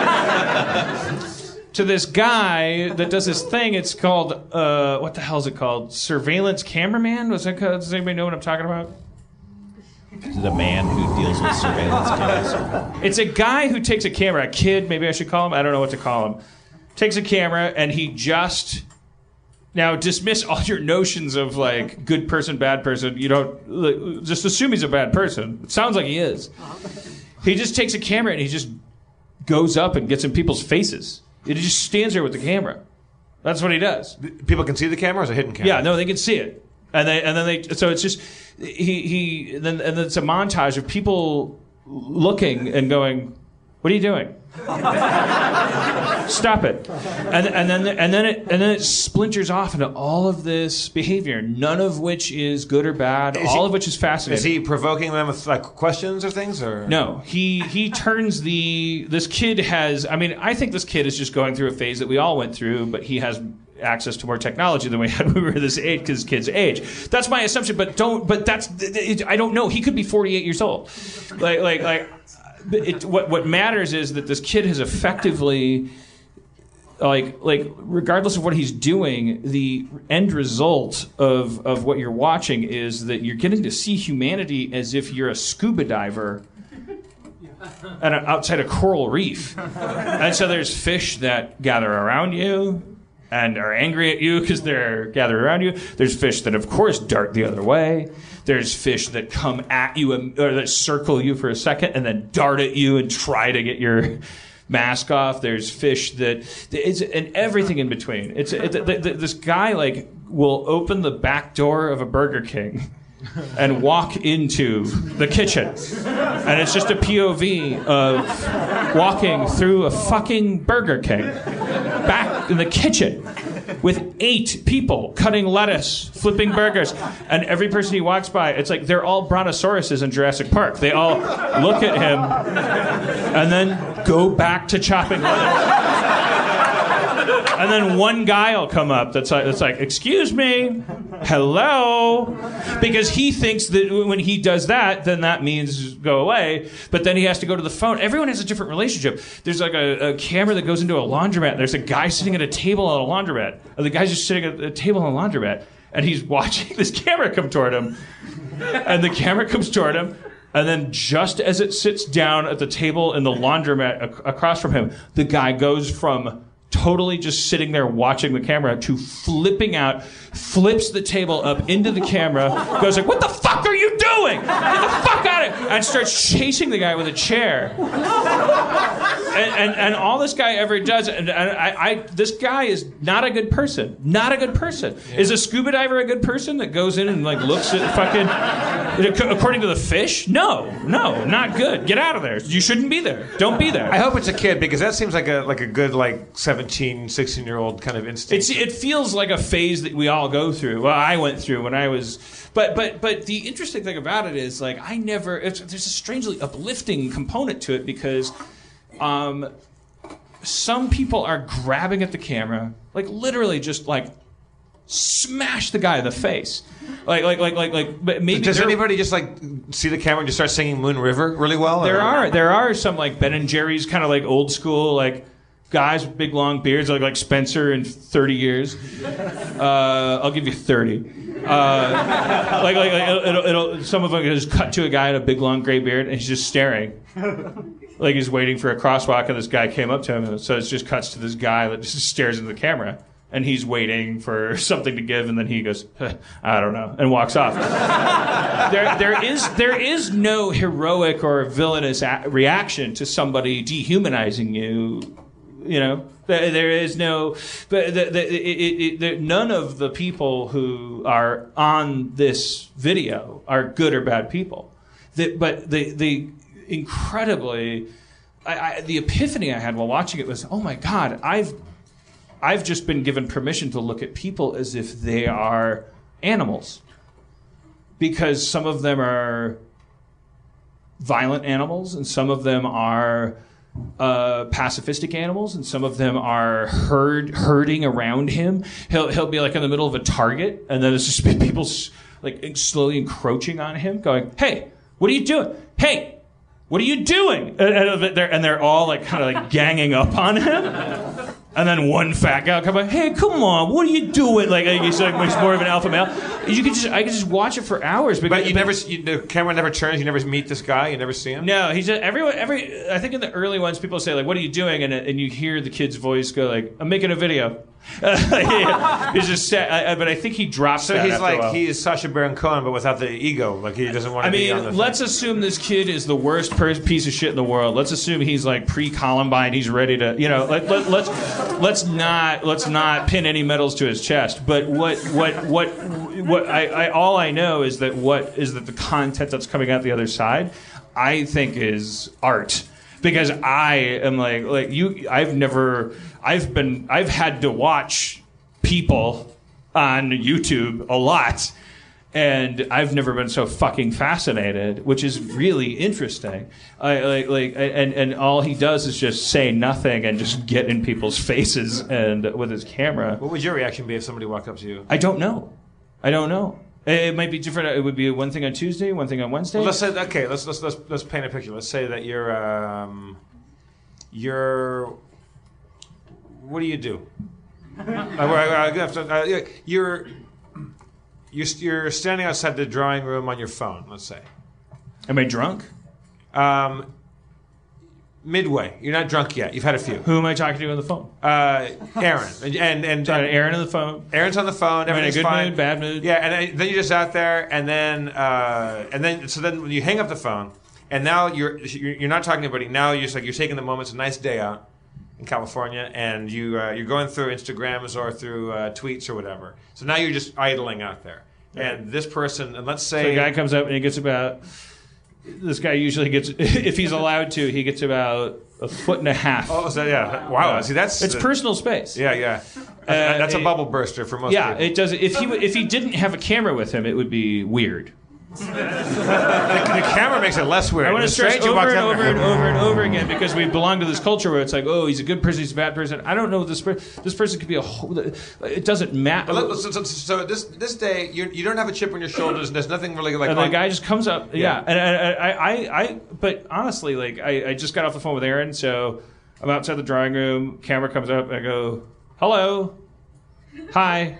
To this guy that does this thing. It's called uh, what the hell is it called? Surveillance cameraman? Was that called? Does anybody know what I'm talking about? The man who deals with surveillance cameras. It's a guy who takes a camera, a kid, maybe I should call him. I don't know what to call him. Takes a camera and he just now dismiss all your notions of like good person, bad person. You don't like, just assume he's a bad person. It sounds like he is. He just takes a camera and he just goes up and gets in people's faces. He just stands there with the camera. That's what he does. People can see the camera or is it a hidden camera? Yeah, no, they can see it, and they and then they. So it's just he he then and then it's a montage of people looking and going, "What are you doing? Stop it!" And and then and then it and then it splinters off into all of this behavior, none of which is good or bad, Is all he- of which is fascinating. Is he provoking them with like questions or things? Or No, he he turns the this kid has. I mean, I think this kid is just going through a phase that we all went through, but he has access to more technology than we had when we were this age, because kid's age. That's my assumption, but don't. But that's it, I don't know. He could be forty-eight years old. Like like like. It, what what matters is that this kid has effectively. Like, like, regardless of what he's doing, the end result of, of what you're watching is that you're getting to see humanity as if you're a scuba diver at a, outside a coral reef. And so there's fish that gather around you and are angry at you because they're gathered around you. There's fish that, of course, dart the other way. There's fish that come at you and, or that circle you for a second and then dart at you and try to get your mask off. There's fish that it's and everything in between. It's it, the, the, this guy like will open the back door of a Burger King and walk into the kitchen, and it's just a P O V of walking through a fucking Burger King back in the kitchen with eight people cutting lettuce, flipping burgers, and every person he walks by, it's like they're all brontosauruses in Jurassic Park. They all look at him and then go back to chopping lettuce. And then one guy will come up that's like, that's like, excuse me, hello, because he thinks that when he does that, then that means go away. But then he has to go to the phone. Everyone has a different relationship. There's like a, a camera that goes into a laundromat. There's a guy sitting at a table at a laundromat. And the guy's just sitting at a table in a laundromat, and he's watching this camera come toward him. And the camera comes toward him. And then just as it sits down at the table in the laundromat ac- across from him, the guy goes from totally just sitting there watching the camera to flipping out, flips the table up into the camera, goes like, what the fuck are you doing? Get the fuck out of here! And starts chasing the guy with a chair. And, and, and all this guy ever does, and, and I, I, this guy is not a good person. Not a good person. Yeah. Is a scuba diver a good person that goes in and like looks at fucking, according to the fish? No, no, not good. Get out of there. You shouldn't be there. Don't be there. I hope it's a kid, because that seems like a like a good like seventeen, sixteen year old kind of instinct. It's, it feels like a phase that we all go through. Well, I went through when I was, but but but the interesting thing about it is like I never. It's, there's a strangely uplifting component to it because. Um, some people are grabbing at the camera, like literally just like smash the guy in the face, like like like like like. But maybe does there, anybody just like see the camera and just start singing Moon River really well? There or? are there are some like Ben and Jerry's kind of like old school like guys with big long beards like like Spencer in thirty years. Uh, I'll give you thirty. Uh, like like, like it'll, it'll some of them just cut to a guy in a big long gray beard and he's just staring. Like he's waiting for a crosswalk and this guy came up to him, and so it just cuts to this guy that just stares into the camera, and he's waiting for something to give, and then he goes, I don't know, and walks off. there, there is there is no heroic or villainous a- reaction to somebody dehumanizing you. You know, there, there is no, but the, the, it, it, the, none of the people who are on this video are good or bad people. The, but the the incredibly, I, I, the epiphany I had while watching it was, oh my God, I've I've just been given permission to look at people as if they are animals, because some of them are violent animals and some of them are uh, pacifistic animals, and some of them are herd herding around him. He'll he'll be like in the middle of a target, and then it's just people like slowly encroaching on him, going, "Hey, what are you doing? Hey, what are you doing?" And, and they're and they're all like kind of like ganging up on him. And then one fat guy will come by, "Hey, come on, what are you doing?" Like he's like he's more of an alpha male. You could just I could just watch it for hours. Because, but you never, you, the camera never turns. You never meet this guy. You never see him. No, he's just, everyone. Every I think in the early ones, people say like, "What are you doing?" And and you hear the kid's voice go like, "I'm making a video." Uh, he's just set, I, but I think he drops. So that he's after like a while. he is Sacha Baron Cohen, but without the ego. Like he doesn't want to I be mean, on the let's thing. assume this kid is the worst per- piece of shit in the world. Let's assume he's like pre-Columbine. He's ready to, you know, let, let, let's let's not let's not pin any medals to his chest. But what what what what I, I all I know is that what is that the content that's coming out the other side, I think is art. Because I am like like you. I've never. I've been. I've had to watch people on YouTube a lot, and I've never been so fucking fascinated, which is really interesting. I like like and and all he does is just say nothing and just get in people's faces and with his camera. What would your reaction be if somebody walked up to you? I don't know. I don't know. It might be different. It would be one thing on Tuesday, one thing on Wednesday. Well, let's say okay. Let's let's let's let's paint a picture. Let's say that you're um, you're. What do you do? uh, uh, you're you're you're standing outside the drawing room on your phone. Let's say. Am I drunk? Um, midway. You're not drunk yet. You've had a few. Who am I talking to on the phone? Uh, Aaron and and, and Talking to Aaron on the phone. Aaron's on the phone. I'm in a Everything's good fine. mood, bad mood. Yeah, and then- then you're just out there, and then uh, and then so then when you hang up the phone, and now you're you're you're not talking to anybody. Now you're just like you're taking the moment. It's a nice day out in California, and you uh, you're going through Instagrams or through uh, tweets or whatever. So now you're just idling out there, and this person, and let's say So the guy comes up and he gets about. This guy usually gets, if he's allowed to, he gets about a foot and a half. Oh, so yeah, wow. See, that's It's uh, personal space. Yeah, yeah. That's, that's a it- bubble burster for most Yeah, people. it does. If he if he didn't have a camera with him, it would be weird. the, the camera makes it less weird. I want The to stress stranger over walks and up over and over and over again because we belong to this culture where it's like, oh, he's a good person, he's a bad person. I don't know this per- this person could be a whole. It doesn't matter. But let- So, so, so this this day, you you don't have a chip on your shoulders, and there's nothing really like. And the on- guy just comes up, yeah. Yeah. And, and I, I, I, but honestly, like I, I just got off the phone with Aaron, so I'm outside the drawing room. Camera comes up, and I go, "Hello, hi."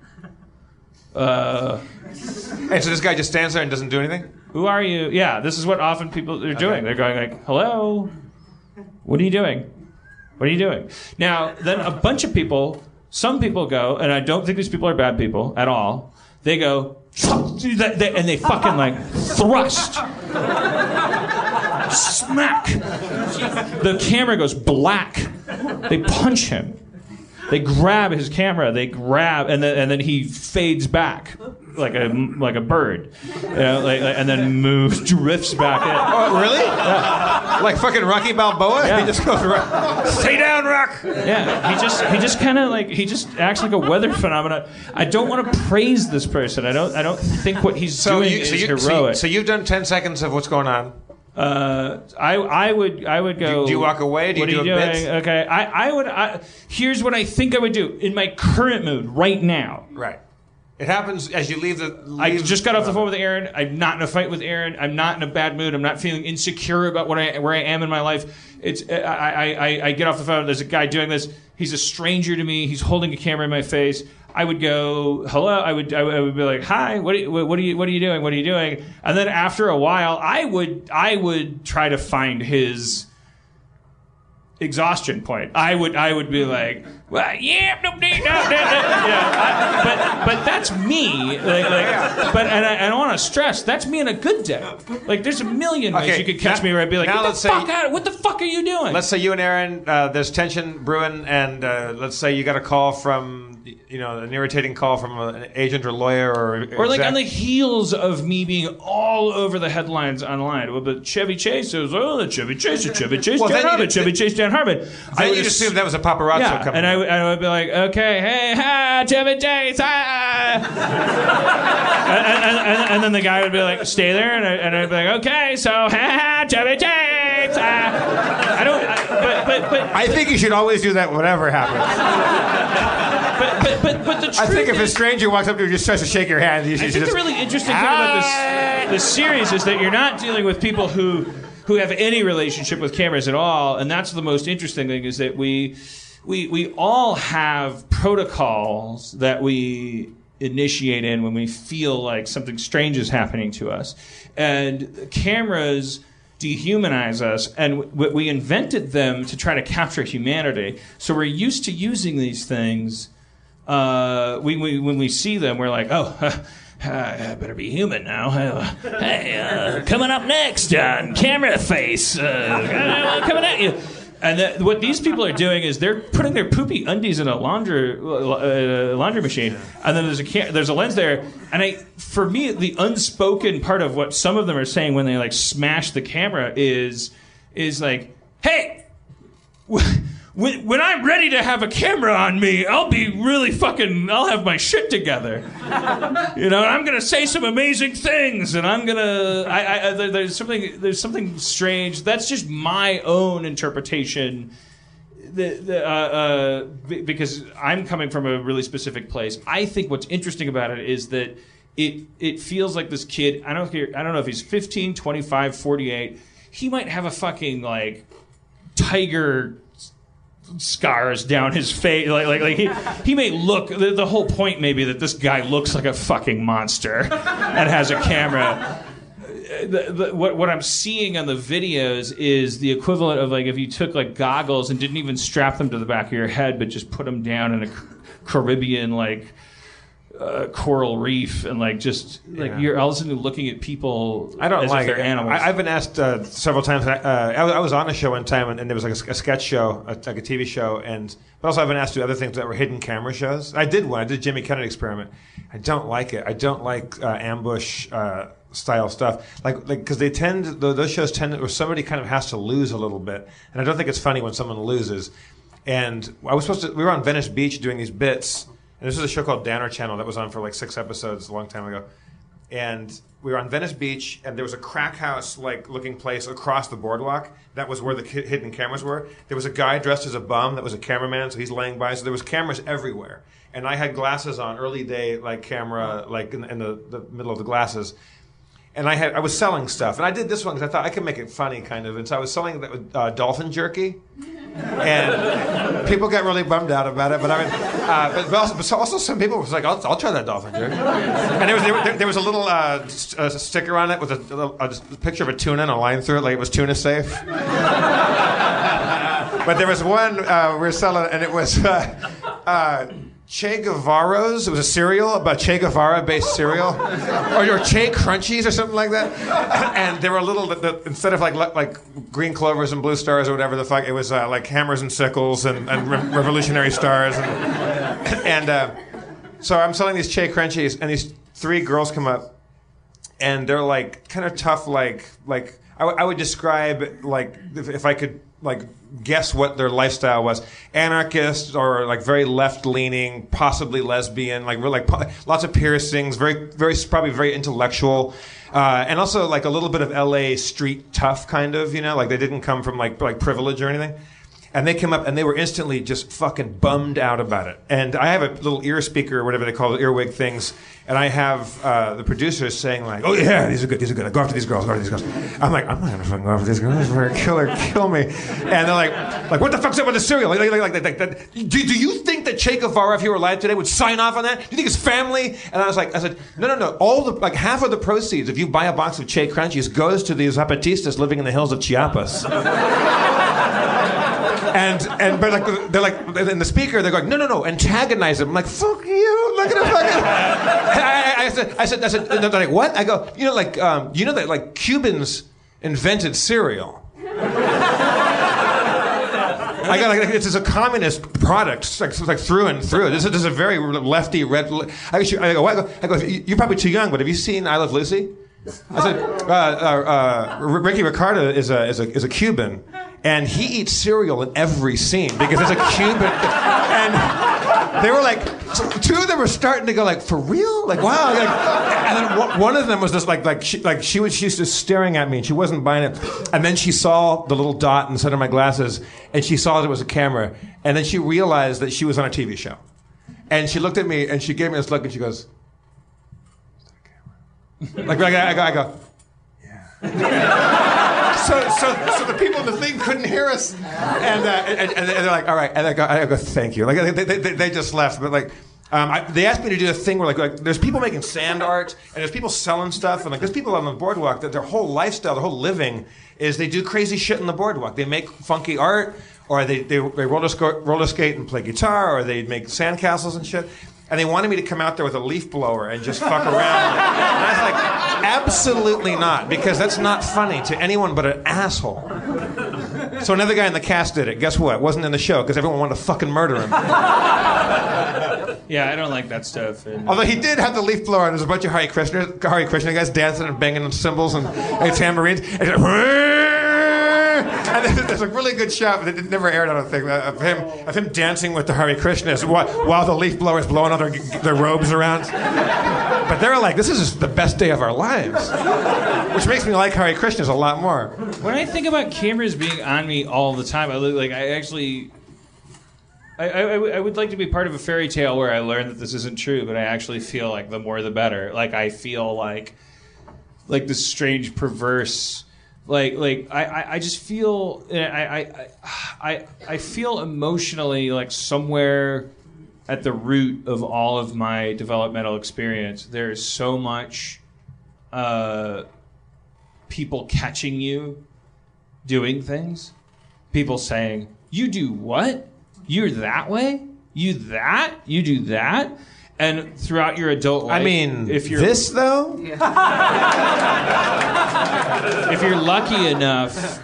Uh, And so this guy just stands there and doesn't do anything? who are you? Yeah, this is what often people are doing. They're going like, "Hello, what are you doing? What are you doing?" Now, then a bunch of people, some people go, and I don't think these people are bad people at all. They go, they- they- and they fucking like thrust, smack. The camera goes black. They punch him. They grab his camera. They grab, and then and then he fades back like a like a bird, you know, like, like- and then moves, drifts back in. Oh, really? Yeah. Like fucking Rocky Balboa? Yeah. He just goes, "Rock- stay down, Rock! Yeah, he just he just kind of like he just acts like a weather phenomenon. I don't want to praise this person. I don't I don't think what he's So, doing you, is so, you, so, you, heroic. so you've done ten seconds of what's going on. Uh, I I would I would go. Do you walk away? Do you what do are you a doing? bit? Okay, I I would. I, here's what I think I would do in my current mood right now. Right. It happens as you leave the. I leave- just got off the phone with Aaron. I'm not in a fight with Aaron. I'm not in a bad mood. I'm not feeling insecure about what I, where I am in my life. It's I, I, I, I get off the phone. There's a guy doing this. He's a stranger to me. He's holding a camera in my face. I would go, hello. I would I would, I would be like, hi. What are you, what are you what are you doing? What are you doing? And then after a while, I would I would try to find his exhaustion point. I would I would be like, well, yeah, no, no, no, no, no. Yeah, I, but but that's me. Like, like, but and I, I don't want to stress. That's me on a good day. Like, there's a million ways Okay, you could catch now- me where I'd be like, now get the let's say- fuck out! What the fuck are you doing? Let's say you and Aaron, uh, there's tension brewing, and uh, let's say you got a call from, you know, an irritating call from an agent or lawyer or. Or like exec- on the heels of me being all over the headlines online. Well, but Chevy Chase is, oh, the Chevy Chase, the Chevy Chase, Well, Dan then you- Harmon, Chevy Chase, Dan Harmon. Then would you'd ass- assume that was a paparazzo Yeah, coming. and I, would- I would be like, okay, hey, hi, Chevy Chase, hi. and, and, and, and then the guy would be like, stay there, and, I, and I'd be like, okay, so, ha, ha, Chevy Chase. perfect. Uh, I don't. I, but but but. I think you should always do that whatever happens. But but but but the truth I think if is, a stranger walks up to you and just tries to shake your hand, you should I think just. the really interesting thing about this this series is that you're not dealing with people who who have any relationship with cameras at all, and that's the most interesting thing is that we we we all have protocols that we initiate in when we feel like something strange is happening to us, and cameras dehumanize us, and w- we invented them to try to capture humanity. So we're used to using these things. Uh, we, we when we see them, we're like, oh. Uh, I better be human now. Uh, hey, uh, coming up next on Camera Face, uh, coming at you. And the, what these people are doing is they're putting their poopy undies in a laundry uh, laundry machine, and then there's a cam- there's a lens there. And I, for me, the unspoken part of what some of them are saying when they like smash the camera is is like, hey. When, when I'm ready to have a camera on me, I'll be really fucking, I'll have my shit together. You know, and I'm going to say some amazing things, and I'm going to, I, I, there, there's something, there's something strange. That's just my own interpretation, the, the, uh, uh, because I'm coming from a really specific place. I think what's interesting about it is that it, it feels like this kid, I don't care, I don't know if he's fifteen, twenty-five, forty-eight, he might have a fucking, like, tiger scars down his face, like like, like he he may look. The, the whole point may be that this guy looks like a fucking monster and has a camera. The, the, what what I'm seeing on the videos is the equivalent of like if you took like goggles and didn't even strap them to the back of your head, but just put them down in a Caribbean like uh, coral reef and like just like Yeah. you're all of a sudden looking at people. I don't as like if they're it. animals. I, I've been asked uh, several times. Uh, I, was, I was on a show one time, and, and there was like a, a sketch show, a, like a T V show, and but also I've been asked to do other things that were hidden camera shows. I did one. I did Jimmy Kennedy Experiment. I don't like it. I don't like uh, ambush uh, style stuff. Like like because they tend those shows tend where somebody kind of has to lose a little bit, and I don't think it's funny when someone loses. And I was supposed to. We were on Venice Beach doing these bits. And this was a show called Danner Channel that was on for like six episodes a long time ago. And we were on Venice Beach, and there was a crack house like looking place across the boardwalk. That was where the ki- hidden cameras were. There was a guy dressed as a bum that was a cameraman, so he's laying by. So there was cameras everywhere. And I had glasses on, early day like camera, like in, in the, the middle of the glasses. And I had I was selling stuff, and I did this one because I thought I could make it funny, kind of. And so I was selling that with, uh, dolphin jerky. And people got really bummed out about it, but I mean, uh, but, but, also, but also some people was like, "I'll, I'll try that dolphin jerky." And there was there, there was a little uh, st- uh, sticker on it with a, a, a picture of a tuna and a line through it, like it was tuna safe. But there was one uh, we were selling, and it was uh, uh, Che Guevara's. It was a cereal, about Che Guevara-based cereal, or, or Che Crunchies or something like that. And there were little, the, the, instead of like like green clovers and blue stars or whatever the fuck, it was uh, like hammers and sickles and, and re- revolutionary stars. And, and uh, so I'm selling these Che Crunchies, and these three girls come up, and they're like kind of tough, like like I, w- I would describe like if, if I could like guess what their lifestyle was: anarchist or like very left-leaning, possibly lesbian, like really like po- lots of piercings, very very probably very intellectual, uh, and also like a little bit of L A street tough kind of, you know, like they didn't come from like like privilege or anything. And they came up and they were instantly just fucking bummed out about it. And I have a little ear speaker or whatever they call it, earwig things. And I have uh, the producers saying like, "Oh yeah, these are good, these are good. Go after these girls, go after these girls." I'm like, I'm not gonna fucking go after these girls. They're gonna kill her, kill me. And they're like, like, what the fuck's up with the cereal? Like, like, like, like, like that. Do, do you think that Che Guevara, if he were alive today, would sign off on that? Do you think his family? And I was like, I said, no, no, no. All the like half of the proceeds, if you buy a box of Che Crunchies, goes to these Zapatistas living in the hills of Chiapas. And and but like they're like in the speaker they're going, no no no, antagonize him. I'm like, fuck you, look at him fucking. I, I, I said I said I said they're like, what? I go, you know like um, you know that like Cubans invented cereal. I got like this is a communist product, it's like, it's like through and through. This is, this is a very lefty red. I go, I go, I go, I go, you're probably too young, but have you seen I Love Lucy? I said, uh, uh, uh, Ricky Ricardo is a is a is a Cuban. And he eats cereal in every scene because it's a Cuban. And they were like, two of them were starting to go like, for real? Like, wow. Like, And then one- one of them was just like like she, like she was she was just staring at me and she wasn't buying it. And then she saw the little dot inside of my glasses and she saw that it was a camera. And then she realized that she was on a T V show. And she looked at me and she gave me this look and she goes, "Is that a camera?" Like, like I, I go, I go, yeah. so so so the people in the thing couldn't hear us, and uh, and, and they're like, all right. And I go, I go, thank you. Like they they, they, they just left, but like. Um, I, they asked me to do a thing where like, like there's people making sand art and there's people selling stuff and like there's people on the boardwalk that their whole lifestyle, their whole living is they do crazy shit on the boardwalk. They make funky art or they they, they roller, sco- roller skate and play guitar or they make sandcastles and shit. And they wanted me to come out there with a leaf blower and just fuck around. And I was like, absolutely not, because that's not funny to anyone but an asshole. So another guy in the cast did it. Guess what? Wasn't in the show because everyone wanted to fucking murder him. Yeah, I don't like that stuff. And, Although he did have the leaf blower, and there's a bunch of Hare Krishna, Hare Krishna guys dancing and banging cymbals and, and tambourines. And, and there's a really good shot, but it never aired, I don't think, of him of him dancing with the Hare Krishnas while, while the leaf blower's blowing all their, their robes around. But they're like, this is the best day of our lives. Which makes me like Hare Krishnas a lot more. When I think about cameras being on me all the time, I look like I actually... I, I, I would like to be part of a fairy tale where I learn that this isn't true, but I actually feel like the more the better. Like I feel like, like this strange, perverse, like like I, I, I just feel I, I I I feel emotionally like somewhere at the root of all of my developmental experience, there is so much uh, people catching you doing things, people saying, "You do what? You're that way? You that? You do that?" And throughout your adult life, I mean, if you're this though? if you're lucky enough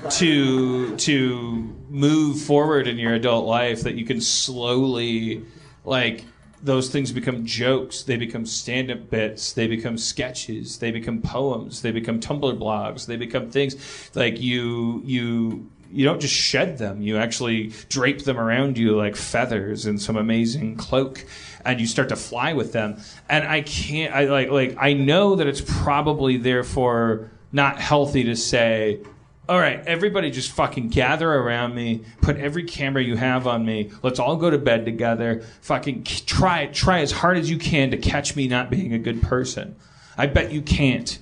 to to move forward in your adult life, that you can slowly, like, those things become jokes, they become stand-up bits, they become sketches, they become poems, they become Tumblr blogs, they become things like you you. You don't just shed them. You actually drape them around you like feathers in some amazing cloak, and you start to fly with them. And I can't. I like like I know that it's probably therefore not healthy to say, "All right, everybody, just fucking gather around me. Put every camera you have on me. Let's all go to bed together. Fucking try try as hard as you can to catch me not being a good person." I bet you can't.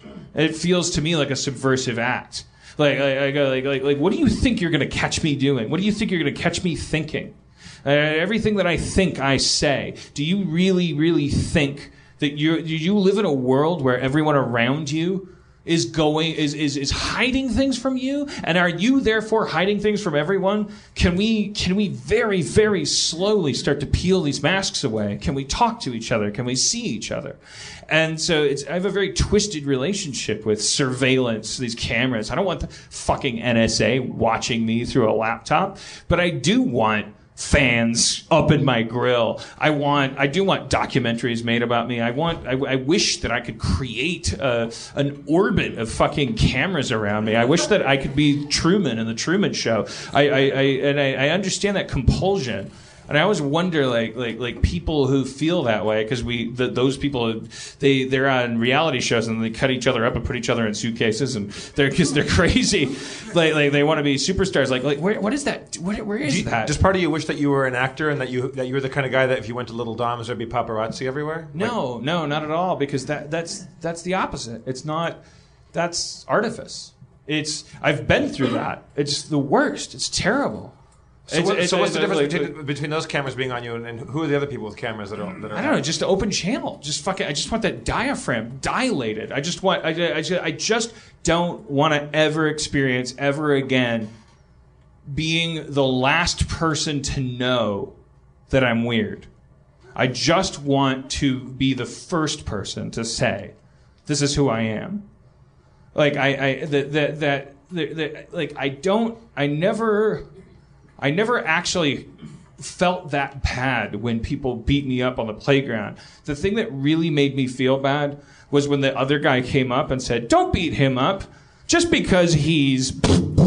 It feels to me like a subversive act. Like, like, like, like, like, what do you think you're going to catch me doing? What do you think you're going to catch me thinking? Uh, everything that I think, I say. Do you really, really think that you do you live in a world where everyone around you is going is, is is hiding things from you? And are you therefore hiding things from everyone? Can we can we very, very slowly start to peel these masks away? Can we talk to each other? Can we see each other? And so it's, I have a very twisted relationship with surveillance, these cameras. I don't want the fucking N S A watching me through a laptop, but I do want fans up in my grill. I want, I do want documentaries made about me. I want, I, I wish that I could create a, an orbit of fucking cameras around me. I wish that I could be Truman in the Truman Show. I, I, I and I, I understand that compulsion. And I always wonder, like, like, like people who feel that way, because we, the, those people, they, they're on reality shows and they cut each other up and put each other in suitcases, and they're, because they're crazy, like, like they want to be superstars. Like, like, where, what is that? Where, where is Do you, that? Does part of you wish that you were an actor and that you that you were the kind of guy that if you went to Little Dom's there'd be paparazzi everywhere? No, Like, no, not at all. Because that, that's, that's the opposite. It's not. That's artifice. It's. I've been through that. It's the worst. It's terrible. So, It's- what, it's- so what's the it's- difference like- between, between those cameras being on you and, and who are the other people with cameras that are? That are I don't know, just an open channel. Just fucking. I just want that diaphragm dilated. I just want. I, I, just, I just don't want to ever experience ever again being the last person to know that I'm weird. I just want to be the first person to say, "This is who I am." Like I, I that that that, that, that like I don't. I never. I never actually felt that bad when people beat me up on the playground. The thing that really made me feel bad was when the other guy came up and said, "Don't beat him up. Just because he's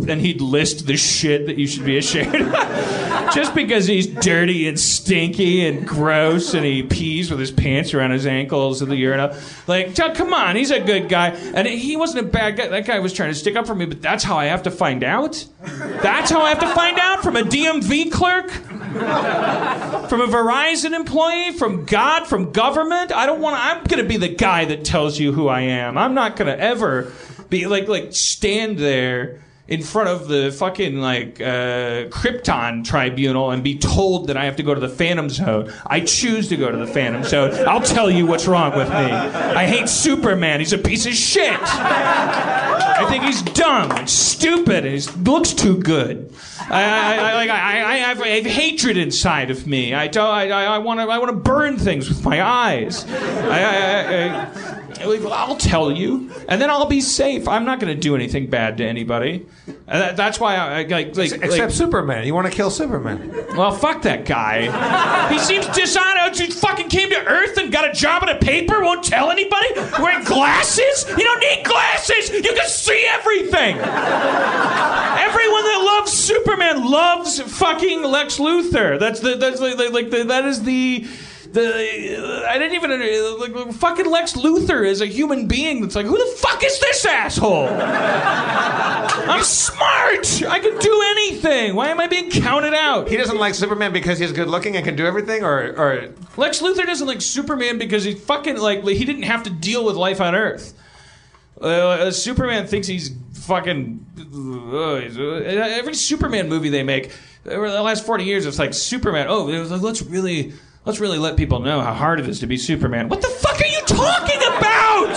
and he'd list the shit that you should be ashamed of. Just because he's dirty and stinky and gross and he pees with his pants around his ankles at the urinal. Like, come on, he's a good guy. And he wasn't a bad guy. That guy was trying to stick up for me, but that's how I have to find out? That's how I have to find out? From a D M V clerk? From a Verizon employee? From God? From government? I don't want to... I'm going to be the guy that tells you who I am. I'm not going to ever be like like stand there in front of the fucking, like, uh, Krypton tribunal and be told that I have to go to the Phantom Zone. I choose to go to the Phantom Zone. I'll tell you what's wrong with me. I hate Superman. He's a piece of shit. I think he's dumb and stupid and he looks too good. I, I, I, like, I, I, have, I have hatred inside of me. I, I, I want to I want to burn things with my eyes. I, I, I, I'll tell you, and then I'll be safe. I'm not going to do anything bad to anybody. And that, that's why I like, like except like, Superman. You want to kill Superman? Well, fuck that guy. He seems dishonest. He fucking came to Earth and got a job in a paper. Won't tell anybody. Wearing glasses. You don't need glasses. You can see everything. Everyone that loves Superman loves fucking Lex Luthor. That's the that's like, like the, that is the. The, I didn't even like, fucking Lex Luthor is a human being that's like, who the fuck is this asshole? I'm smart. I can do anything. Why am I being counted out? He doesn't like Superman because he's good looking and can do everything, or or Lex Luthor doesn't like Superman because he fucking like he didn't have to deal with life on Earth. Uh, Superman thinks he's fucking. Uh, every Superman movie they make over the last forty years, it's like Superman. Oh, let's really. Let's really let people know how hard it is to be Superman. What the fuck are you talking about?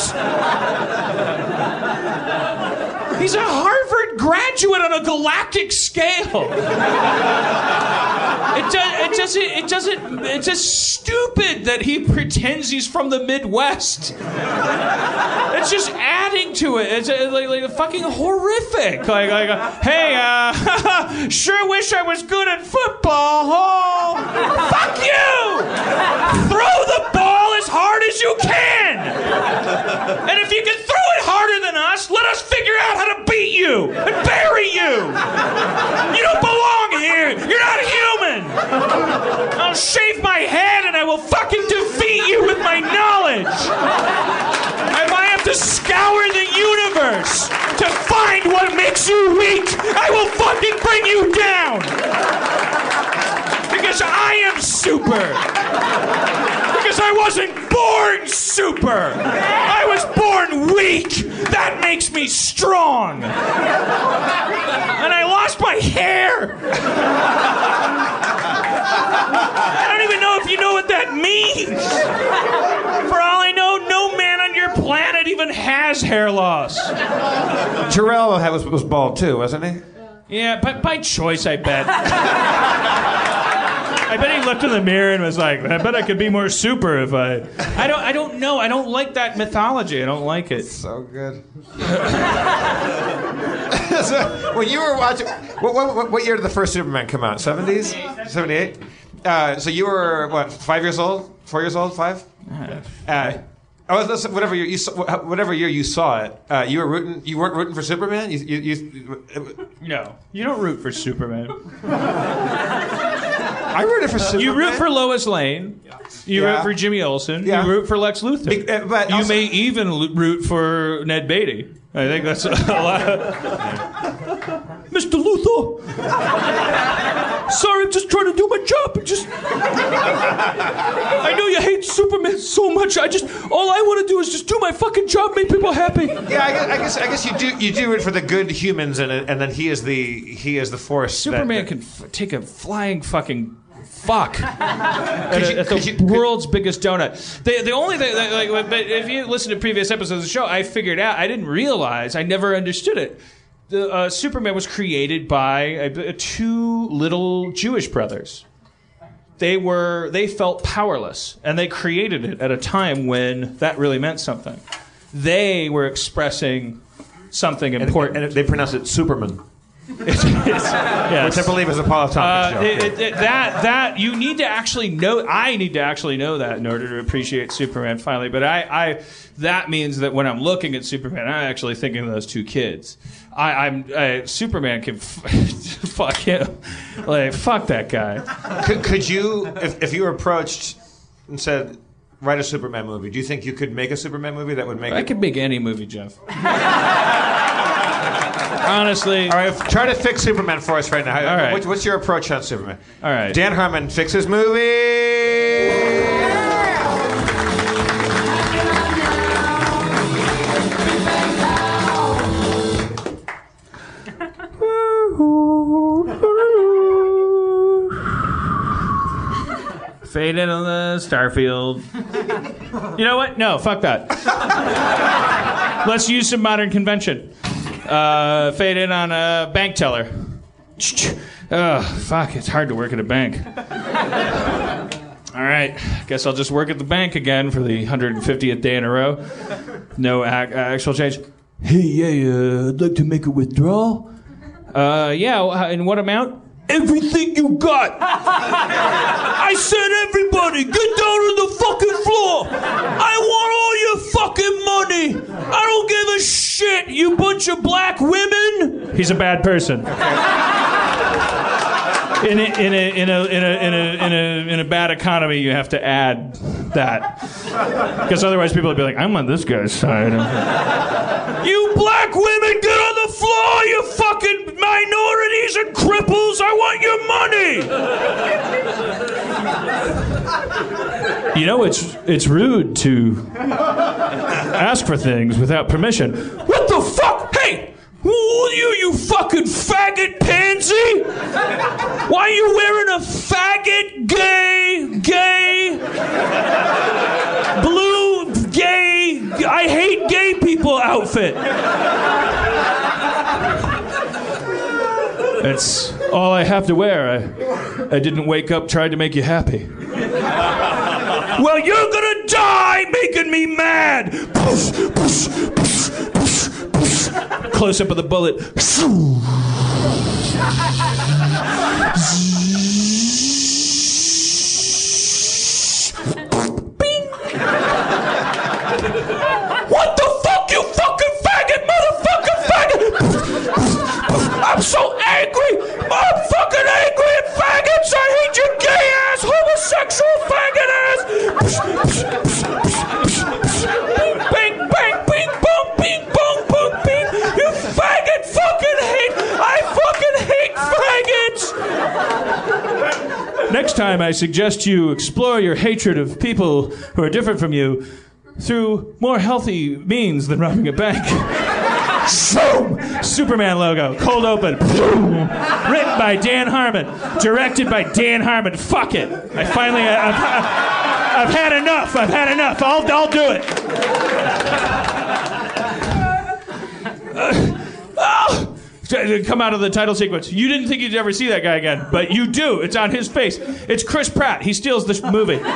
He's a Harvard graduate on a galactic scale. It, do, it doesn't. It doesn't. It's just stupid that he pretends he's from the Midwest. It's just adding to it. It's uh, like, like fucking horrific. Like, like, uh, hey, uh, sure wish I was good at football. Oh, fuck you! Throw the ball as hard as you can. And if you can throw it harder than us, let us figure out how to beat you and bury you. You don't belong here. You're not human. I'll shave my head and I will fucking defeat you with my knowledge. If I have to scour the universe to find what makes you weak, I will fucking bring you down. Because I am super. Because I wasn't born super. I was born weak. That makes me strong. And I lost my hair. I don't even know if you know what that means. For all I know, no man on your planet even has hair loss. Jarrell was, was bald too, wasn't he? Yeah, but by choice, I bet. I bet he looked in the mirror and was like, I bet I could be more super if I... I don't I don't know. I don't like that mythology. I don't like it. So good. So, when you were watching... What, what, what year did the first Superman come out? seventies? seventy-eight? Uh, so you were, what, five years old? Four years old? Five? Uh, oh, listen, whatever year you saw, whatever year you saw it, uh, you were rooting. You weren't rooting for Superman. You, you, you, no, you don't root for Superman. I rooted for Superman. You root for Lois Lane. You Yeah. root for Jimmy Olsen. Yeah. You root for Lex Luthor. Be- uh, but you also- may even lo- root for Ned Beatty. I think that's a lot. Mister Luthor. Sorry, I'm just trying to do my job. Just, I know you hate Superman so much. I just, all I want to do is just do my fucking job, make people happy. Yeah, I guess, I guess I guess you do you do root for the good humans, and and then he is the he is the force. Superman that, can f- take a flying fucking fuck at, Could a, you- at the could you- could- world's biggest donut. The the only thing, that, like, but if you listen to previous episodes of the show, I figured out. I didn't realize. I never understood it. The uh, Superman was created by uh, two little Jewish brothers. They were they felt powerless, and they created it at a time when that really meant something. They were expressing something and, important. and they pronounce it Superman. It's, it's, yes. Which I believe is a Paul Tompkins Uh, joke. it, it, it, that that you need to actually know. I need to actually know that in order to appreciate Superman finally. But I, I that means that when I'm looking at Superman, I'm actually thinking of those two kids. I, I'm I, Superman can f- fuck him, like fuck that guy. Could, could you, if, if you were approached and said, write a Superman movie, do you think you could make a Superman movie that would make I it? could make any movie, Jeff. Honestly. All right, try to fix Superman for us right now. All right. What, what's your approach on Superman? All right. Dan Harmon, fix his movie. Fade in on the Starfield. You know what? No, fuck that. Let's use some modern convention. Uh, fade in on a bank teller. Ugh, fuck, it's hard to work at a bank. All right, guess I'll just work at the bank again for the one hundred fiftieth day in a row. No ac- actual change. Hey, yeah, uh, I'd like to make a withdrawal. Uh, yeah, in what amount? Everything you got. I said everybody, get down on the fucking floor. I want all your fucking money. I don't give a shit, you bunch of black women. He's a bad person. In a, in a, in a, in a, in a, in a, in a bad economy, you have to add that. Because otherwise people will be like, I'm on this guy's side. You black women, get on the floor, you fucking minorities and cripples! I want your money! You know, it's it's rude to ask for things without permission. What the fuck? Hey! Who are you, you fucking faggot pansy? Why are you wearing a faggot, gay, gay, blue, gay, I hate gay people outfit? That's all I have to wear. I, I didn't wake up trying to make you happy. Well, you're gonna die making me mad! Push, push, push, push, push. Close up of the bullet. Bing. What the fuck, you fucking faggot, motherfucking faggot! I'm so angry! I'm fucking angry at faggots! I hate you gay ass, homosexual faggot ass! Bing, bang, bing, bong, bing, bong, bong, bing! You faggot fucking hate! I fucking hate faggots! Next time, I suggest you explore your hatred of people who are different from you through more healthy means than robbing a bank. Boom! Superman logo, cold open. Boom! Written by Dan Harmon, directed by Dan Harmon. Fuck it! I finally, I've, I've had enough. I've had enough. I'll, I'll do it. Uh, oh! Come out of the title sequence. You didn't think you'd ever see that guy again, but you do. It's on his face. It's Chris Pratt. He steals this movie. You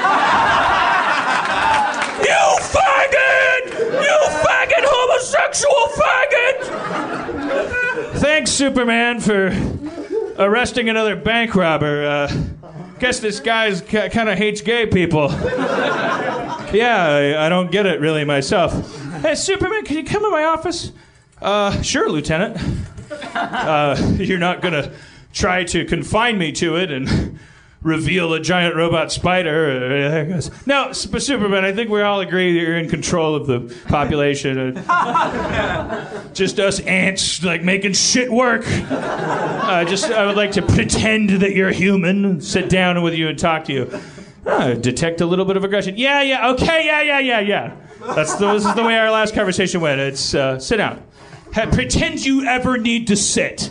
faggot! You faggot homosexual faggot! Thanks, Superman, for arresting another bank robber. Uh, guess this guy ca- kind of hates gay people. Yeah, I, I don't get it really myself. Hey, Superman, can you come to my office? Uh, sure, Lieutenant. Uh, you're not gonna try to confine me to it and reveal a giant robot spider or anything. No, Sp- Superman, I think we all agree that you're in control of the population. Just us ants, like, making shit work. Uh, just, I would like to pretend that you're human, sit down with you and talk to you. Uh, detect a little bit of aggression. Yeah, yeah, okay, yeah, yeah, yeah, yeah. That's the, this is the way our last conversation went. It's, uh, sit down. Ha- pretend you ever need to sit.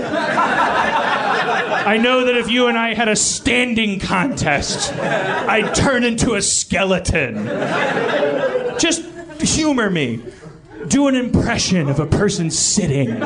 I know that if you and I had a standing contest, I'd turn into a skeleton. Just humor me. Do an impression of a person sitting.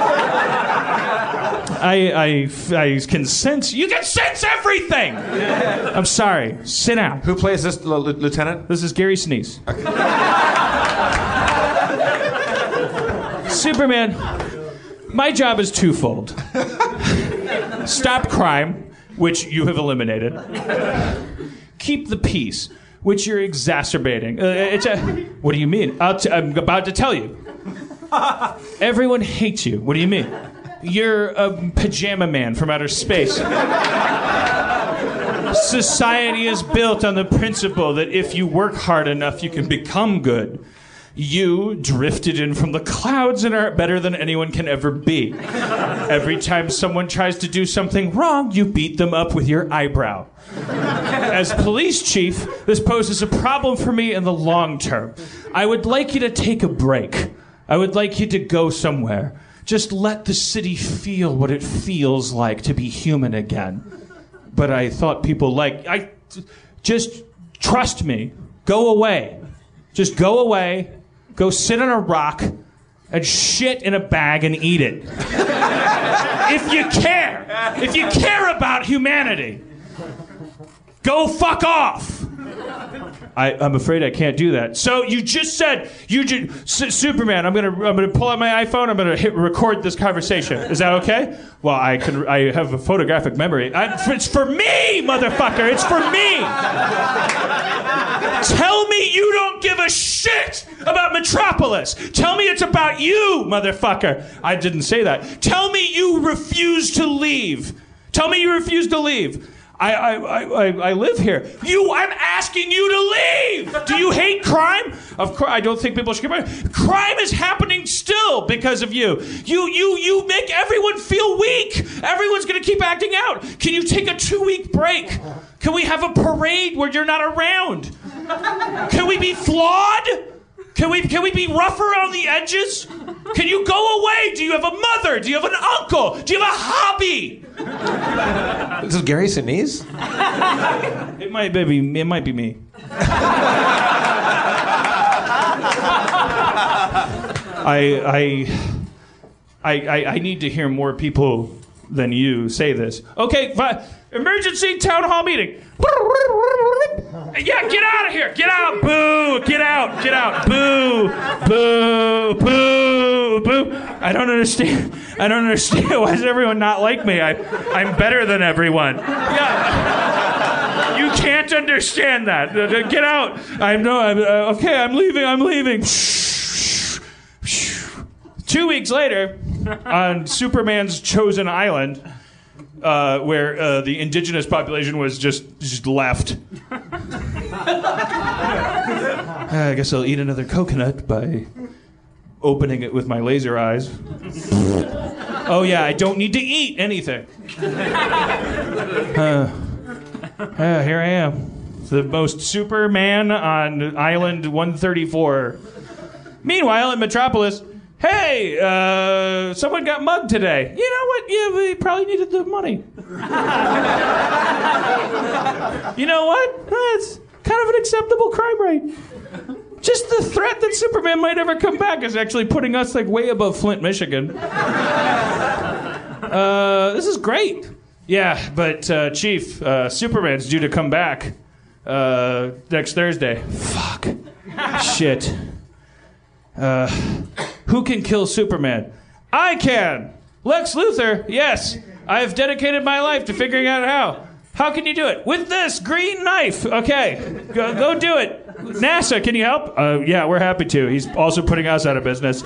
I, I, I can sense... You can sense everything! I'm sorry. Sit down. Who plays this, l- Lieutenant? This is Gary Sinise. Okay. Superman... My job is twofold. Stop crime, which you have eliminated. Keep the peace, which you're exacerbating. Uh, it's a, what do you mean? I'll t- I'm about to tell you. Everyone hates you. What do you mean? You're a pajama man from outer space. Society is built on the principle that if you work hard enough, you can become good. You drifted in from the clouds and are better than anyone can ever be. Every time someone tries to do something wrong, you beat them up with your eyebrow. As police chief, this poses a problem for me in the long term. I would like you to take a break. I would like you to go somewhere. Just let the city feel what it feels like to be human again. But I thought people like... I just trust me. Go away. Just go away. Go sit on a rock and shit in a bag and eat it. If you care. If you care about humanity. Go fuck off. I, I'm afraid I can't do that. So you just said, you just, S- Superman, I'm gonna, I'm gonna pull out my iPhone, I'm gonna hit record this conversation. Is that okay? Well, I can, I have a photographic memory. I, it's for me, motherfucker. It's for me. Tell me you don't give a shit about Metropolis. Tell me it's about you, motherfucker. I didn't say that. Tell me you refuse to leave. Tell me you refuse to leave. I, I, I, I live here. You, I'm asking you to leave. Do you hate crime? Of course, I don't think people should get crime. Crime is happening still because of you. You, you, you make everyone feel weak. Everyone's gonna keep acting out. Can you take a two-week break? Can we have a parade where you're not around? Can we be flawed? Can we, can we be rough around the edges? Can you go away? Do you have a mother? Do you have an uncle? Do you have a hobby? This is Gary Sinise? It might be. It might be me. I, I, I, I need to hear more people than you say this. Okay, fine. Emergency town hall meeting. Yeah, get out of here. Get out. Boo. Get out. Get out. Boo. Boo. Boo. Boo. I don't understand. I don't understand. Why does everyone not like me? I, I'm better than everyone. Yeah. You can't understand that. Get out. I'm no. I'm, uh, okay, I'm leaving. I'm leaving. Two weeks later, on Superman's chosen island, uh, where uh, the indigenous population was just just left. I guess I'll eat another coconut by opening it with my laser eyes. Oh yeah, I don't need to eat anything. Uh, uh, here I am, the most Superman on Island one thirty-four. Meanwhile, in Metropolis, hey, uh, someone got mugged today. You know what? Yeah, we probably needed the money. You know what? That's kind of an acceptable crime rate. Just the threat that Superman might ever come back is actually putting us like way above Flint, Michigan. Uh, this is great. Yeah, but uh, Chief, uh, Superman's due to come back uh, next Thursday. Fuck. Shit. Uh, who can kill Superman? I can. Lex Luthor, yes. I have dedicated my life to figuring out how. How can you do it? With this green knife. Okay, go, go do it. NASA, can you help? Uh, yeah, we're happy to. He's also putting us out of business.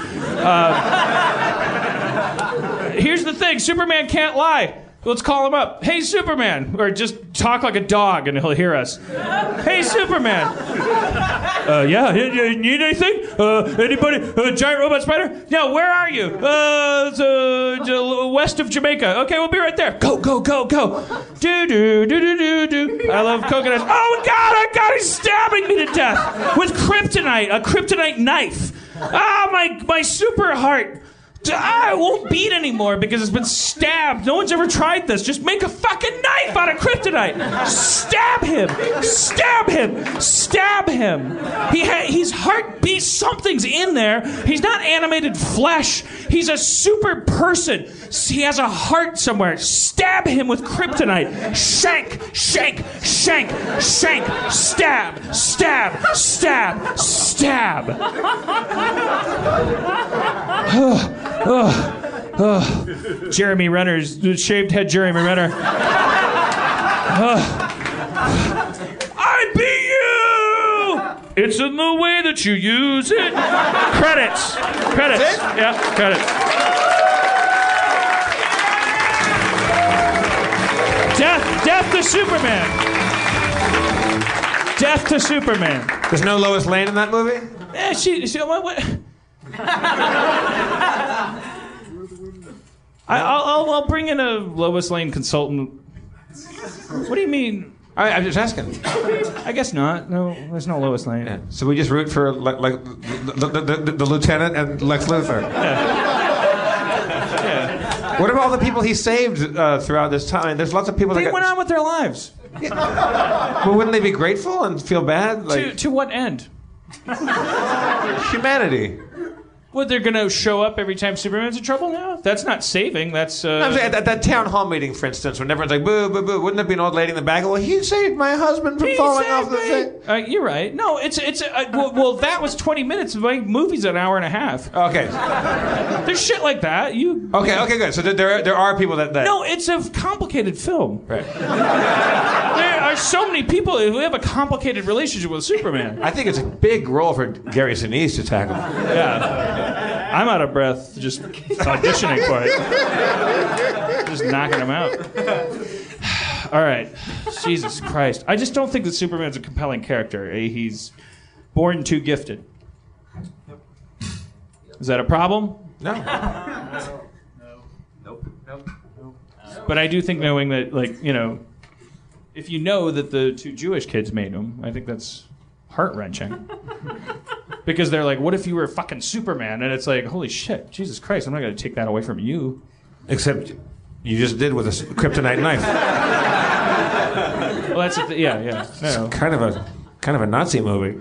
Uh, here's the thing. Superman can't lie. Let's call him up. Hey, Superman. Or just talk like a dog and he'll hear us. Hey, Superman. Uh, yeah, you, you need anything? Uh, anybody? Uh, giant robot spider? No, where are you? Uh, uh, west of Jamaica. Okay, we'll be right there. Go, go, go, go. Do, do, do, do, do, do. I love coconuts. Oh, God, oh, God, he's stabbing me to death with kryptonite, a kryptonite knife. Ah, my, my super heart. I won't beat anymore because it's been stabbed. No one's ever tried this. Just make a fucking knife out of kryptonite. Stab him. Stab him. Stab him. He ha- his heart beats. Something's in there. He's not animated flesh. He's a super person. He has a heart somewhere. Stab him with kryptonite. Shank, shank, shank, shank, stab, stab, stab, stab. Oh, Jeremy Renner's shaved head. Jeremy Renner. Oh. I beat you. It's in the way that you use it. Credits. Credits. Yeah, credits. Death. Death to Superman. Death to Superman. There's no Lois Lane in that movie? Eh, she, she what? what? I, I'll, I'll, I'll bring in a Lois Lane consultant. What do you mean? I, I'm just asking. I guess not. No, there's no Lois Lane. Yeah. So we just root for like, like the, the, the, the lieutenant and Lex Luthor. Yeah. Yeah. What about all the people he saved uh, throughout this time? There's lots of people They that went got... on with their lives. Well, wouldn't they be grateful and feel bad? Like To, to what end? humanity. What, they're going to show up every time Superman's in trouble now? That's not saving. That's. Uh... I'm saying at that, that town hall meeting, for instance, when everyone's like, boo, boo, boo, wouldn't there be an old lady in the back? Well, he saved my husband from He falling saved off the me. thing. Uh, you're right. No, it's it's uh, well, well, that was twenty minutes. My movie's an hour and a half. Okay. There's shit like that. You. Okay, okay, good. So there are, there are people that... that... No, it's a complicated film. Right. There are so many people who have a complicated relationship with Superman. I think it's a big role for Gary Sinise to tackle. Yeah. I'm out of breath just auditioning for it. Just knocking him out. All right. Jesus Christ. I just don't think that Superman's a compelling character. He's born too gifted. Is that a problem? No. But I do think knowing that, like, you know, if you know that the two Jewish kids made him, I think that's heart-wrenching. Because they're like, what if you were fucking Superman? And it's like, holy shit, Jesus Christ, I'm not going to take that away from you. Except you just did with a s- kryptonite knife. Well, that's, a th- yeah, yeah. No. Kind of a, kind of a Nazi movie.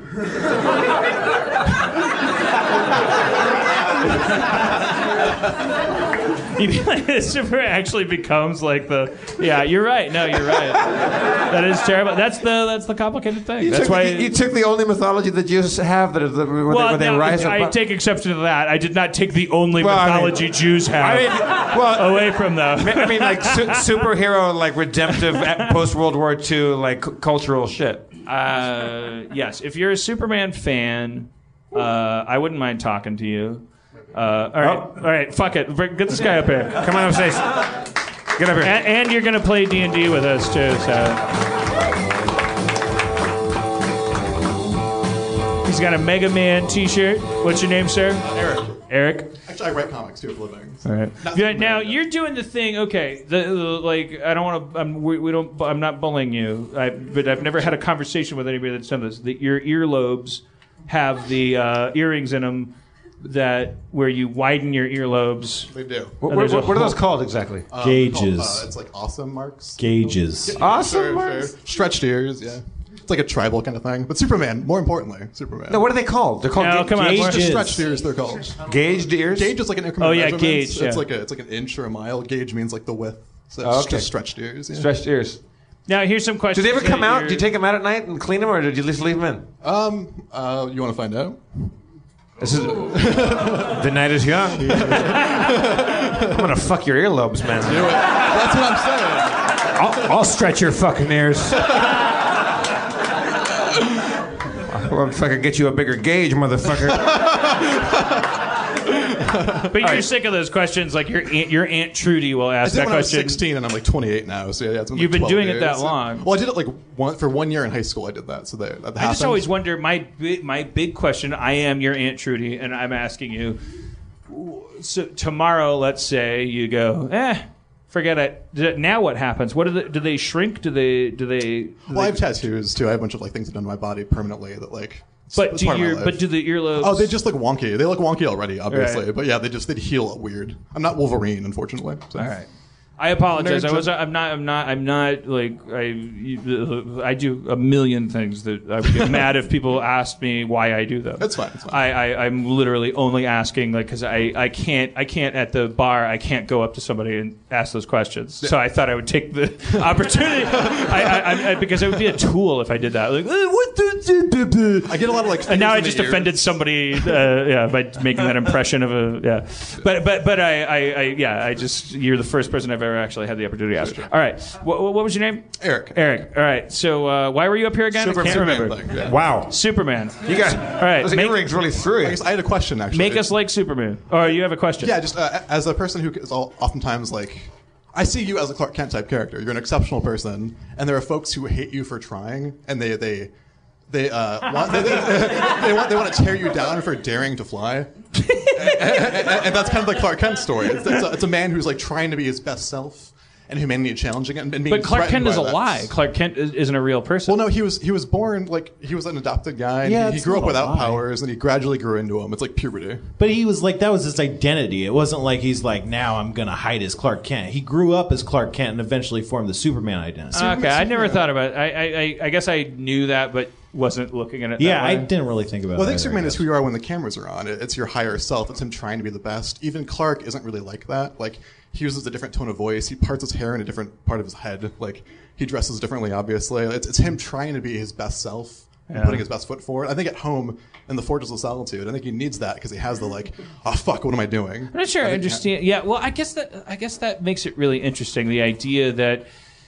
You mean like Superman actually becomes like the, yeah, you're right. No, you're right. That is terrible. That's the that's the complicated thing. You That's took, why you, you took the only mythology the Jews have that is the, where, well, they, where they no, rise I up. take exception to that. I did not take the only Well, I mean- mythology Jews have I mean, well, away from them. I mean, like su- superhero, like redemptive post World War Two, like c- cultural shit. Uh, yes, if you're a Superman fan, uh, I wouldn't mind talking to you. Uh, all right, Oh. all right, fuck it. Bring- Get this guy up here. Come on upstairs. Get up here. And, and you're gonna play D and D with us too. So he's got a Mega Man T-shirt. What's your name, sir? Eric. Eric. Actually, I write comics too for a living. All right. Not Yeah, Superman, now yeah. you're doing the thing. Okay, the, the like I don't want to. I'm, we, we don't. I'm not bullying you. I, but I've never had a conversation with anybody that's done this. That your earlobes have the uh, earrings in them that where you widen your earlobes. They do. What, Oh, what, there's a what are those whole- called exactly? Um, Gauges. called, uh, it's like awesome marks. Gauges. Awesome Sure, marks? sure. Stretched ears, yeah. It's like a tribal kind of thing. But Superman, more importantly, Superman. No, what are they called? They're called No, ga- come on, gauge- more- Just Gauges. stretched ears, they're called. gauged ears. Gauge is like an increment Oh, yeah, of measurements. gauge, It's yeah. like a it's like an inch or a mile. Gauge means like the width. So Oh, it's okay. just stretched ears. Yeah. Stretched ears. Now here's some Do questions. they ever come that out? you're- Do you take them out at night and clean them, or did you just leave them in? Um, uh, you want to find out? This is the night is young. I'm gonna fuck your earlobes, man. Do it. That's what I'm saying. I'll, I'll stretch your fucking ears. I'll fucking get you a bigger gauge, motherfucker. But you're sick of those questions. Like your aunt, your aunt Trudy will I ask did that when I was question. sixteen, and I'm like twenty-eight now. So yeah, it's been like You've been twelve doing it years. that long. Well, I did it like one for one year in high school. I did that. So that, that I just happened. always wonder. My bi- my big question. I am your Aunt Trudy, and I'm asking you. So tomorrow, let's say you go, eh, forget it. D- Now what happens? What do they, do they shrink? Do they do they? Do Well, I have they tattoos too. I have a bunch of like things done to my body permanently that like. it's- but it's do part of my your life. but do the earlobes? Oh, they just look wonky. They look wonky already, obviously. Right. But yeah, they just they'd heal weird. I'm not Wolverine, unfortunately. So. All right. I apologize. Nerds I was. I'm not. I'm not. I'm not like. I. I do a million things that I would get mad if people asked me why I do them. That's fine. That's fine. I, I. I'm literally only asking like because I. I can't. I can't at the bar. I can't go up to somebody and ask those questions. So I thought I would take the opportunity. I, I, I, because it would be a tool if I did that. Like eh, what the. I get a lot of like. And now I in the just ears. offended somebody. Uh, yeah, by making that impression of a yeah. But but but I, I, I yeah. I just you're the first person I've ever actually had the opportunity to ask. All right. What, what was your name? Eric. Eric. All right. So uh, why were you up here again? Super- I can't Superman remember. thing, yeah. Wow. Superman. You got All right. those Make, earrings really threw I, you. guess I had a question actually. make us like Superman. Or you have a question? Yeah, just uh, as a person who is all, oftentimes like, I see you as a Clark Kent type character. You're an exceptional person, and there are folks who hate you for trying, and they they they uh, want they, they, they want they want to tear you down for daring to fly. and, and, and that's kind of like Clark Kent's story. It's, it's, a, it's a man who's like trying to be his best self, and humanity challenging it, and, and being But Clark threatened Kent is a by that. lie. Clark Kent is, isn't a real person. Well, no, he was he was born like he was an adopted guy. And Yeah, he, he it's grew up not a without lie. powers, and he gradually grew into them. It's like puberty. But he was like, that was his identity. It wasn't like he's like, now I'm going to hide as Clark Kent. He grew up as Clark Kent and eventually formed the Superman identity. okay. I never thought about it. I, I, I, I guess I knew that, but wasn't looking at it. yeah, that I way. didn't really think about Well, I that. think Superman is who you are when the cameras are on. It- It's your higher self. It's him trying to be the best. Even Clark isn't really like that. Like, he uses a different tone of voice. He parts his hair in a different part of his head. Like, he dresses differently, obviously. It's, it's him trying to be his best self and Yeah. putting his best foot forward. I think at home, in the Fortress of Solitude, I think he needs that because he has the, like, oh, fuck, what am I doing? I'm not sure I understand. Yeah, well, I guess that I guess that makes it really interesting. The idea that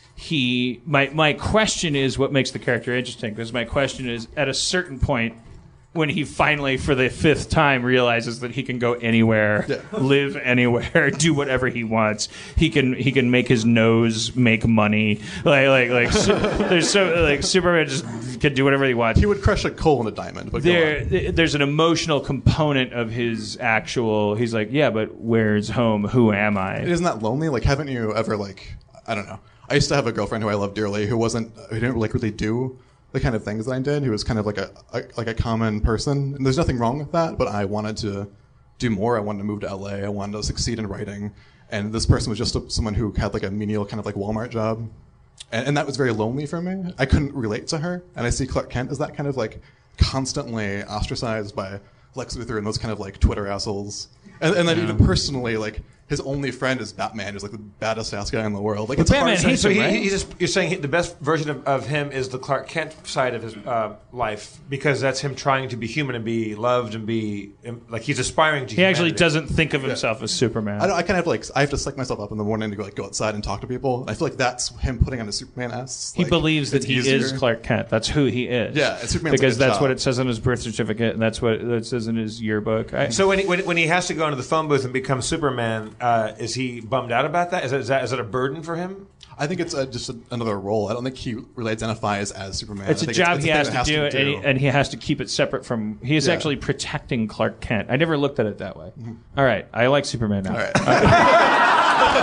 he, my my question is what makes the character interesting. Because my question is, at a certain point, when he finally, for the fifth time, realizes that he can go anywhere, Yeah. live anywhere, do whatever he wants. He can he can make his nose make money. Like like like su- there's so like Superman just can do whatever he wants. He would crush a coal in a diamond. But go on. There, there's an emotional component of his actual. He's like, yeah, but where's home? Who am I? Isn't that lonely? Like, haven't you ever, like, I don't know. I used to have a girlfriend who I loved dearly who wasn't, who didn't like really do the kind of things that I did. Who was kind of like a, a like a common person. And there's nothing wrong with that, but I wanted to do more. I wanted to move to L A. I wanted to succeed in writing. And this person was just a, someone who had like a menial kind of like Walmart job. And, and that was very lonely for me. I couldn't relate to her. And I see Clark Kent as that kind of like constantly ostracized by Lex Luthor and those kind of like Twitter assholes. And, and then even personally, like, his only friend is Batman, who's like the baddest ass guy in the world. Like, it's Batman hard. hates So him, he, right? he's just, you're saying he, the best version of, of him is the Clark Kent side of his uh, life because that's him trying to be human and be loved and be um, like he's aspiring to. He actually humanity. doesn't think of himself as Superman. I, don't, I kind of have like I have to psych myself up in the morning to go like go outside and talk to people. I feel like that's him putting on a Superman ass. He like, believes that it's he easier. is Clark Kent. That's who he is. Yeah, and Superman's because like a that's what job. it says on his birth certificate, and that's what it says in his yearbook. I, So when he, when, when he has to go into the phone booth and become Superman, uh, is he bummed out about that? Is that, is that is that a burden for him? I think it's uh just a, another role. I don't think he really identifies as Superman. it's I a think job it's he a has thing to that do, and he, and he has to keep it separate from. He is Yeah. actually protecting Clark Kent. I never looked at it that way. All right, I like Superman now. All right.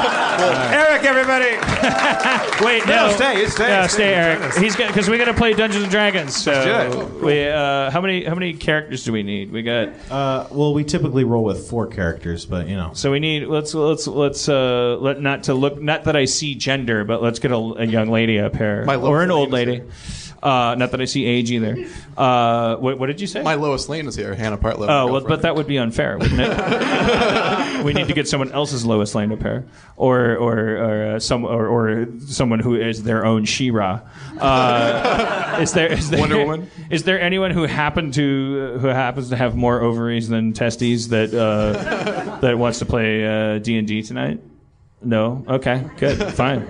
Eric, everybody. Wait, no, No, stay, stay, Yeah, stay. stay, Eric. He's because we got to play Dungeons and Dragons. So Let's do it. we uh, how many how many characters do we need? We got Uh, well, we typically roll with four characters, but you know. so we need let's let's let's uh let not to look not that I see gender, but let's get a, a young lady up here My or an lowest old lady lady. Uh, not that I see age either. Uh, what, what did you say? My Lois Lane is here, Hannah Partlow. Oh, well, but that would be unfair, wouldn't it? We need to get someone else's Lois Lane up here, or or or uh, some or, or someone who is their own She-Ra. Uh, is there is there Wonder Woman? Is there anyone who happen to who happens to have more ovaries than testes that uh, that wants to play uh, D and D tonight? No. Okay. Good. Fine.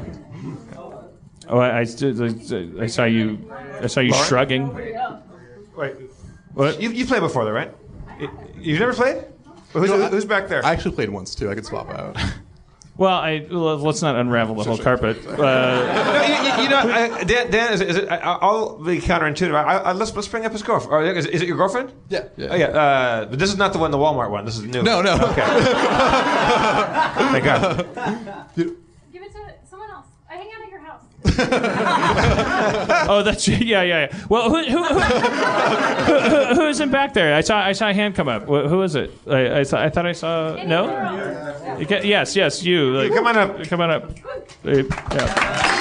Oh, I, I, stood- I saw you. I saw you Lauren? shrugging. Wait, What? you you played before though, right? You've never played? Who's, No, I- who's back there? I actually played once too. I could swap out. Well, I well, let's not unravel the whole carpet. Uh, No, you, you- you know, uh, Dan, Dan is, it- is it? I, I'll be counterintuitive. I, I, let's let's bring up his girlfriend. Or is, is it your girlfriend? Yeah. Yeah. Oh yeah. Uh, but this is not the one, the Walmart one. This is new. No, no. Okay. Thank God. Give it to someone else. I hang out at your house. Oh, that's yeah, yeah, yeah. Well, who who, who, who, who who is in back there? I saw I saw a hand come up. Wh- Who is it? I I, saw, I thought I saw no. You get- yes, yes, you. Like, Come on up. Come on up. Uh, Yeah.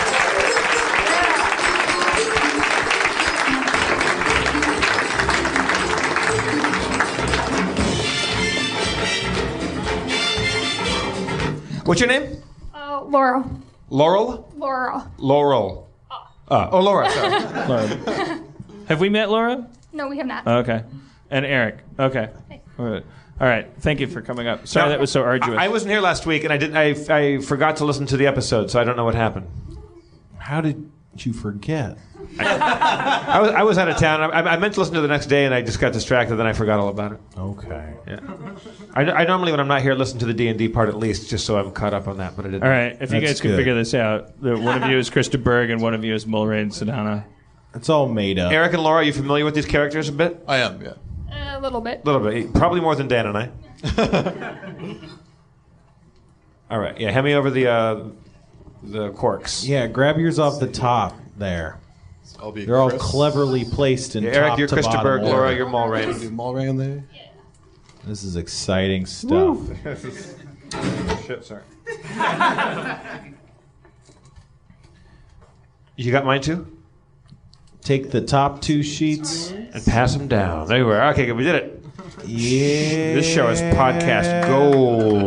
What's your name? Uh, Laurel. Laurel? Laurel. Laurel. Uh, oh, Laura. Sorry. Laura. Have we met Laura? No, we have not. Okay. And Eric. Okay. All right. All right. Thank you for coming up. Sorry Now, that was so arduous. I, I wasn't here last week, and I didn't. I, I forgot to listen to the episode, so I don't know what happened. How did you forget? I was, I was out of town. I, I meant to listen to the next day, and I just got distracted. Then I forgot all about it. Okay. Yeah. I, I normally, when I'm not here, listen to the D and D part at least, just so I'm caught up on that. But I didn't. All right. If you That's guys can good. figure this out, the, one of you is Krista Berg and one of you is Mulrain Sedana. It's all made up. Eric and Laura, are you familiar with these characters a bit? I am, yeah. A little bit. A little bit. Probably more than Dan and I. All right. Yeah. Hand me over the uh, the corks. Yeah, grab yours off the top there. I'll be They're all Chris. cleverly placed in Yeah, top Eric, you're to Krista bottom Berg. order. Laura, you're I'll Mulrain. be Mulrain there. This is exciting stuff. Shit, sorry. You got mine too? Take the top two sheets. And pass them down. There you were. Okay, good. We did it. Yeah. This show is podcast gold.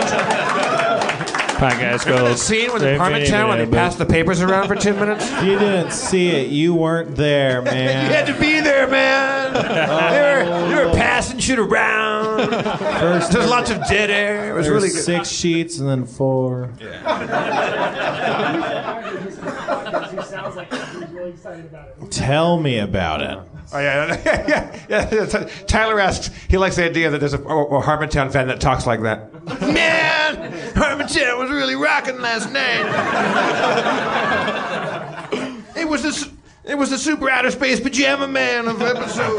Podcast Remember that gold. scene with the Parmesan when they passed the papers around for ten minutes? You didn't see it. You weren't there, man. You had to be there, man. They were, they were passing shit around. First, There's lots of dead air. It was there really was good. six sheets and then four. Tell me about it. Oh, yeah, yeah, yeah, yeah. Tyler asks, he likes the idea that there's a, a Harmontown fan that talks like that. Man, Harmontown was really rocking last night. It was the, it was the super outer space pajama man of episodes.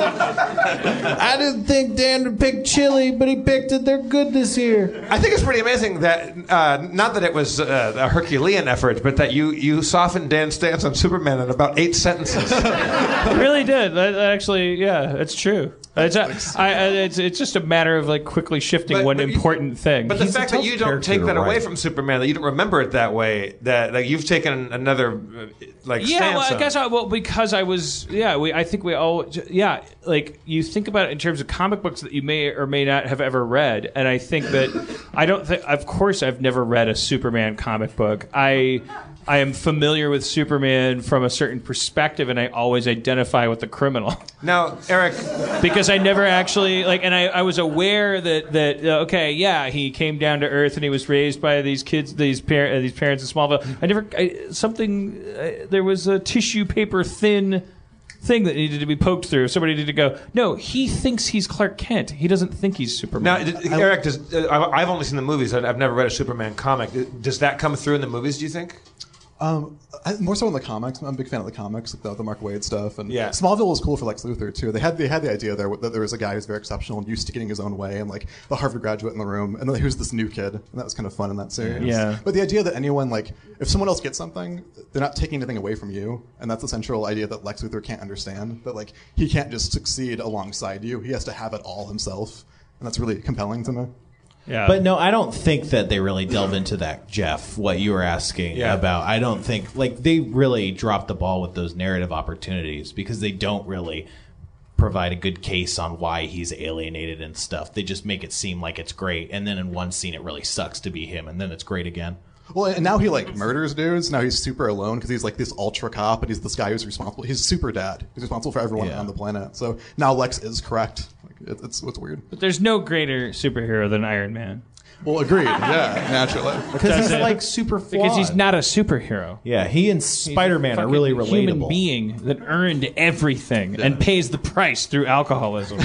I didn't think Dan would pick chili, but he picked it. They're good this year. I think it's pretty amazing that, uh, not that it was uh, a Herculean effort, but that you, you softened Dan's stance on Superman in about eight sentences. It really did. That, that actually, yeah, it's true. It's, a, I, I, it's, it's just a matter of like quickly shifting But- one but you- important thing. But the He's a fact that tough you don't character take to that away write. from Superman, that you don't remember it that way, that like you've taken another uh, like yeah, stance well, I on guess it. I, well because I was yeah we I think we all yeah like you think about it in terms of comic books that you may or may not have ever read, and I think that I don't think of course I've never read a Superman comic book. I I am familiar with Superman from a certain perspective, and I always identify with the criminal. Now, Eric, Because I never actually like, and I, I was aware that that uh, okay, yeah, he came down to Earth and he was raised by these kids, these par- uh, these parents in Smallville. I never I, something uh, there was a tissue paper thin thing that needed to be poked through. Somebody needed to go. No, he thinks he's Clark Kent. He doesn't think he's Superman. now, d- Eric, does, uh, I- I've only seen the movies. I- I've never read a Superman comic. Does that come through in the movies? Do you think? Um, I, more so in the comics. I'm a big fan of the comics, like the, the Mark Waid stuff. And Yeah. Smallville was cool for Lex Luthor too. They had they had the idea there that there was a guy who's very exceptional and used to getting his own way, and like the Harvard graduate in the room, and then who's this new kid, and that was kind of fun in that series. Yeah. But the idea that anyone like if someone else gets something, they're not taking anything away from you, and that's the central idea that Lex Luthor can't understand. That like he can't just succeed alongside you; he has to have it all himself, and that's really compelling to me. yeah, But no, I don't think that they really delve into that, Jeff, what you were asking Yeah. about. I don't think, like, they really dropped the ball with those narrative opportunities because they don't really provide a good case on why he's alienated and stuff. They just make it seem like it's great, and then in one scene it really sucks to be him, and then it's great again. Well, and now he like murders dudes. Now he's super alone because he's like this ultra cop, and he's this guy who's responsible. He's super dad. He's responsible for everyone Yeah. on the planet. So now Lex is correct. Like, it, it's it's weird. but there's no greater superhero than Iron Man Well, agreed. Yeah, naturally. Because he's Does it- like super flawed. because he's not a superhero. Yeah, he and Spider-Man are Fucking really relatable. Human being that earned everything and pays the price through alcoholism.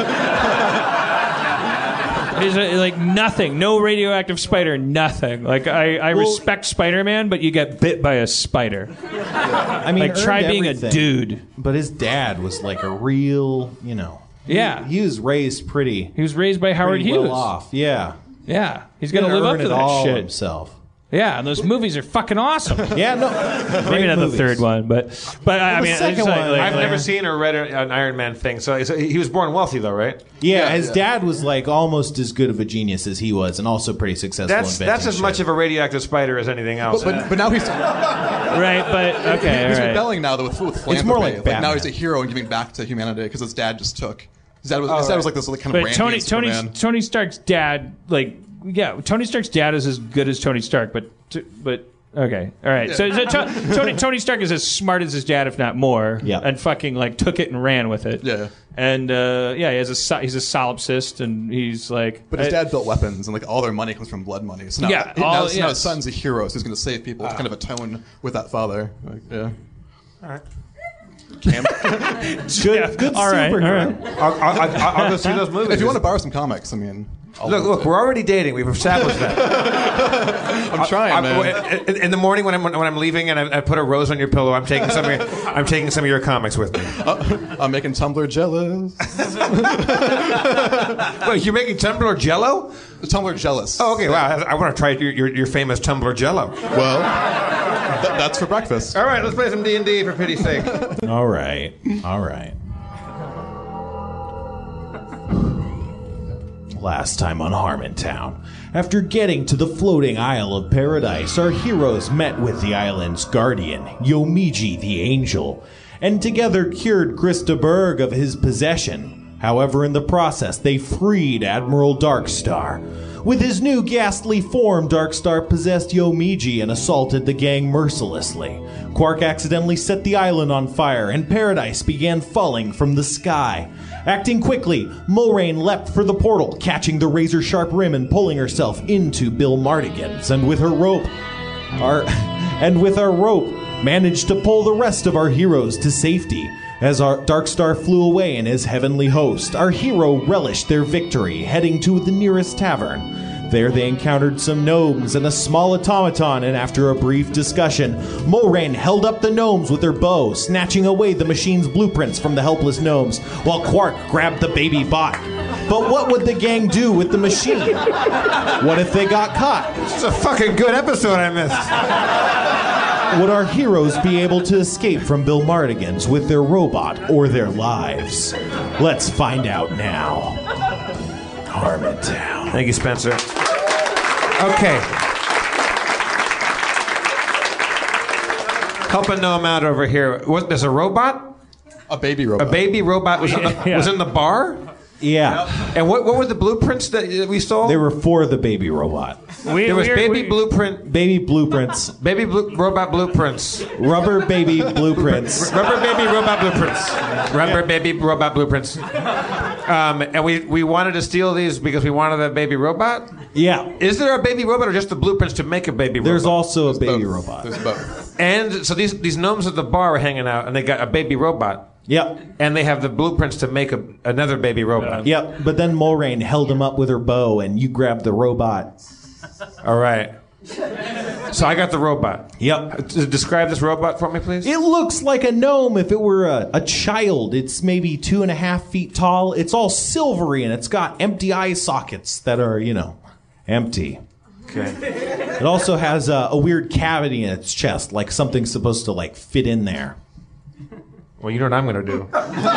He's a, like nothing, no radioactive spider, nothing. Like I, I Well- respect Spider-Man, but you get bit by a spider. I mean, Like try earned being everything. a dude. But his dad was like a real, you know. Yeah. He, he was raised pretty, He was raised by Howard pretty Hughes. well off. Yeah. Yeah, he's He gonna didn't live up earn to it that all shit. himself. Yeah, and those movies are fucking awesome. Yeah, no. Maybe not movies. the third one, but but I the mean, second it's like- one- like- I've like- never seen or read a, an Iron Man thing. So it's- he was born wealthy, though, right? Yeah, Yeah, his yeah. dad was like almost as good of a genius as he was, and also pretty successful. That's inventing that's as shit. much of a radioactive spider as anything else. But, but now he's right, but okay, he's all right. rebelling now though with, with philanthropy. It's more like now Batman. he's a hero and giving back to humanity because his dad just took. His dad was, Oh, his dad right. was like this like, kind of But randy Tony Tony Superman. Tony Stark's dad, like, yeah, Tony Stark's dad is as good as Tony Stark, but t- but okay, all right. So, so to, Tony Tony Stark is as smart as his dad, if not more. Yeah. And fucking like took it and ran with it. Yeah. And uh, yeah, he has a so- he's a solipsist, and he's like. But his I- dad built weapons, and like all their money comes from blood money. So now, Yeah, he- now, all- so now yes. his son's a hero, so he's going to save people to kind of atone with that father. Like, yeah. all right. Cam- good. Good all right, superhero. all right. I'll, I'll, I'll, I'll go see those movies. if you want to borrow some comics, I mean, I'll Look, look, we're already dating. We've established that. I'm trying, I- man. in, in the morning when I'm when I'm leaving and I, I put a rose on your pillow, I'm taking some of your, I'm taking some of your comics with me. I'm making Tumblr jealous. Wait, you're making Tumblr Jello? Tumblr jealous. Oh, okay. Wow, I, I want to try your, your your famous Tumblr Jello. Well, th- that's for breakfast. All right, let's play some D and D for pity's sake. All right. All right. Last time on Harmontown, after getting to the floating Isle of Paradise, our heroes met with the island's guardian, Yomiji the Angel, and together cured Krista Berg of his possession. However, in the process, they freed Admiral Darkstar. With his new ghastly form, Darkstar possessed Yomiji and assaulted the gang mercilessly. Quark accidentally set the island on fire, and Paradise began falling from the sky. Acting quickly, Mulrain leapt for the portal, catching the razor-sharp rim and pulling herself into Bill Mardigan's, and with her rope, our, and with our rope, managed to pull the rest of our heroes to safety. As our Darkstar flew away in his heavenly host, our hero relished their victory, heading to the nearest tavern. There they encountered some gnomes and a small automaton, and after a brief discussion, Mulrain held up the gnomes with her bow, snatching away the machine's blueprints from the helpless gnomes, while Quark grabbed the baby bot. But what would the gang do with the machine? What if they got caught? It's a fucking good episode I missed. Would our heroes be able to escape from Bill Mardigan's with their robot or their lives? Let's find out now. Harmontown. Thank you, Spencer. Okay. Helping Noam out over here. What, there's a robot? A baby robot. A baby robot was, in the, Yeah. was in the bar? Yeah, And what, what were the blueprints that that we stole? they were for the baby robot. We, there was we're- baby we- blueprint, Baby blueprints, baby blue, robot blueprints. rubber baby blueprints. Rubber baby robot blueprints. Rubber baby robot blueprints. Um, and we, we wanted to steal these because we wanted a baby robot? Yeah, Is there a baby robot or just the blueprints to make a baby robot? there's also a Both. baby robot. There's both. And so these, these gnomes at the bar were hanging out and they got a baby robot. Yep, And they have the blueprints to make a, another baby robot. yep. But then Mulrain held him up with her bow, and you grabbed the robot. All right. So I got the robot. Yep. D- Describe this robot for me, please. It looks like a gnome if it were a, a child. It's maybe two and a half feet tall. It's all silvery, and it's got empty eye sockets that are, you know, empty. Okay. It also has a, a weird cavity in its chest, like something's supposed to like fit in there. Well, you know what I'm going to do.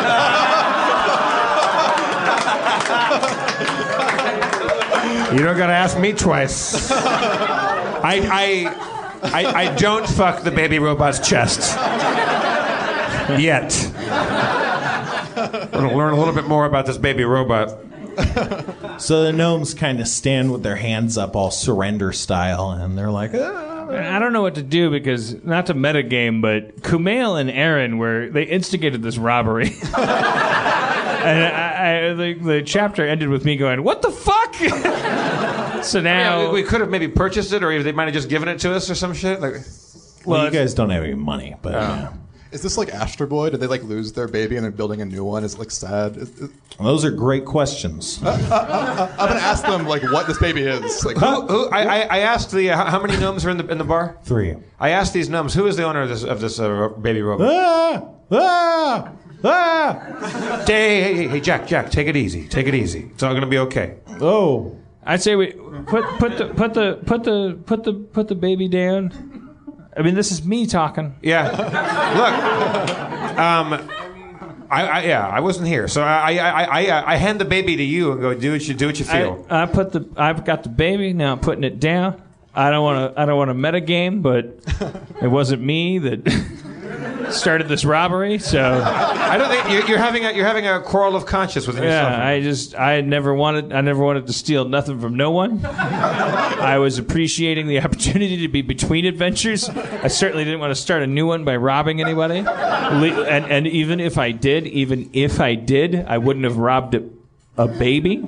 You don't got to ask me twice. I, I, I, I don't fuck the baby robot's chest. Yet. I'm going to learn a little bit more about this baby robot. So the gnomes kind of stand with their hands up, all surrender style, and they're like, "Ah." I don't know what to do because, not to metagame, but Kumail and Aaron were, they instigated this robbery. And I, I, the, the chapter ended with me going, what the fuck? So now... Yeah, we, we could have maybe purchased it, or they might have just given it to us or some shit. Like, Well, you it's- guys don't have any money, but yeah. Is this like Astro Boy? Did they like lose their baby and they're building a new one? Is it like sad? Is, is, Those are great questions. I'm gonna ask them like what this baby is. Like, who, who, I, I, I asked the uh, how many gnomes are in the in the bar. Three. I asked these gnomes, who is the owner of this of this uh, baby robot? Ah! Ah! Ah! Hey, hey, hey, hey, Jack, Jack, take it easy, take it easy. It's all gonna be okay. Oh. I say we put put the put the put the put the put the baby down. I mean, this is me talking. Yeah. Look. Um. I, I yeah, I wasn't here, so I I, I I I hand the baby to you and go do what you do what you feel. I, I put the I've got the baby now. I'm putting it down. I don't want to I don't want to meta game, but it wasn't me that started this robbery. So I don't think you're, you're having a, you're having a quarrel of conscience within yourself. yeah, I just I never wanted I never wanted to steal nothing from no one. I was appreciating the opportunity to be between adventures. I certainly didn't want to start a new one by robbing anybody. Le- and and even if I did, even if I did, I wouldn't have robbed a, a baby.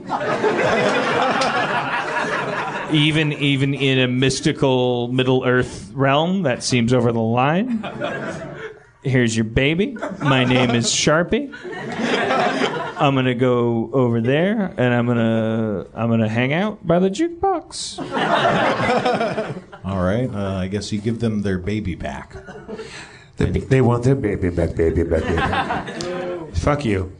Even even in a mystical Middle Earth realm, that seems over the line. Here's your baby. My name is Sharpie. I'm gonna go over there and I'm gonna I'm gonna hang out by the jukebox. All right. Uh, I guess you give them their baby back. They, they want their baby back, baby back, baby. Fuck you.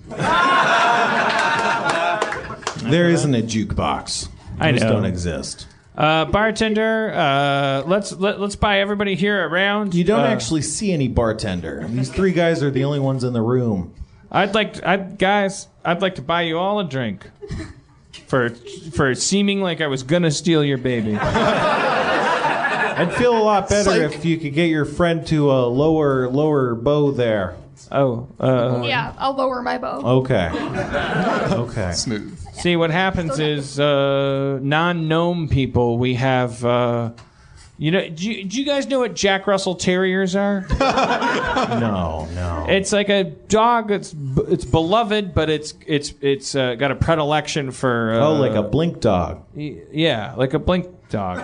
There isn't a jukebox. I Those know. don't exist. Uh, bartender, uh, let's let, let's buy everybody here around. You don't Uh, actually see any bartender. These three guys are the only ones in the room. I'd like to, I'd, guys, I'd like to buy you all a drink for for seeming like I was gonna steal your baby. I'd feel a lot better Psych. if you could get your friend to a lower lower bow there. Oh, uh, Yeah, I'll lower my bow. Okay. Okay. Smooth. see what happens is uh, non-gnome people. We have, uh, you know, do you, do you guys know what Jack Russell Terriers are? No, no. It's like a dog that's it's beloved, but it's it's it's uh, got a predilection for uh, Oh, like a blink dog. y- yeah, like a blink dog.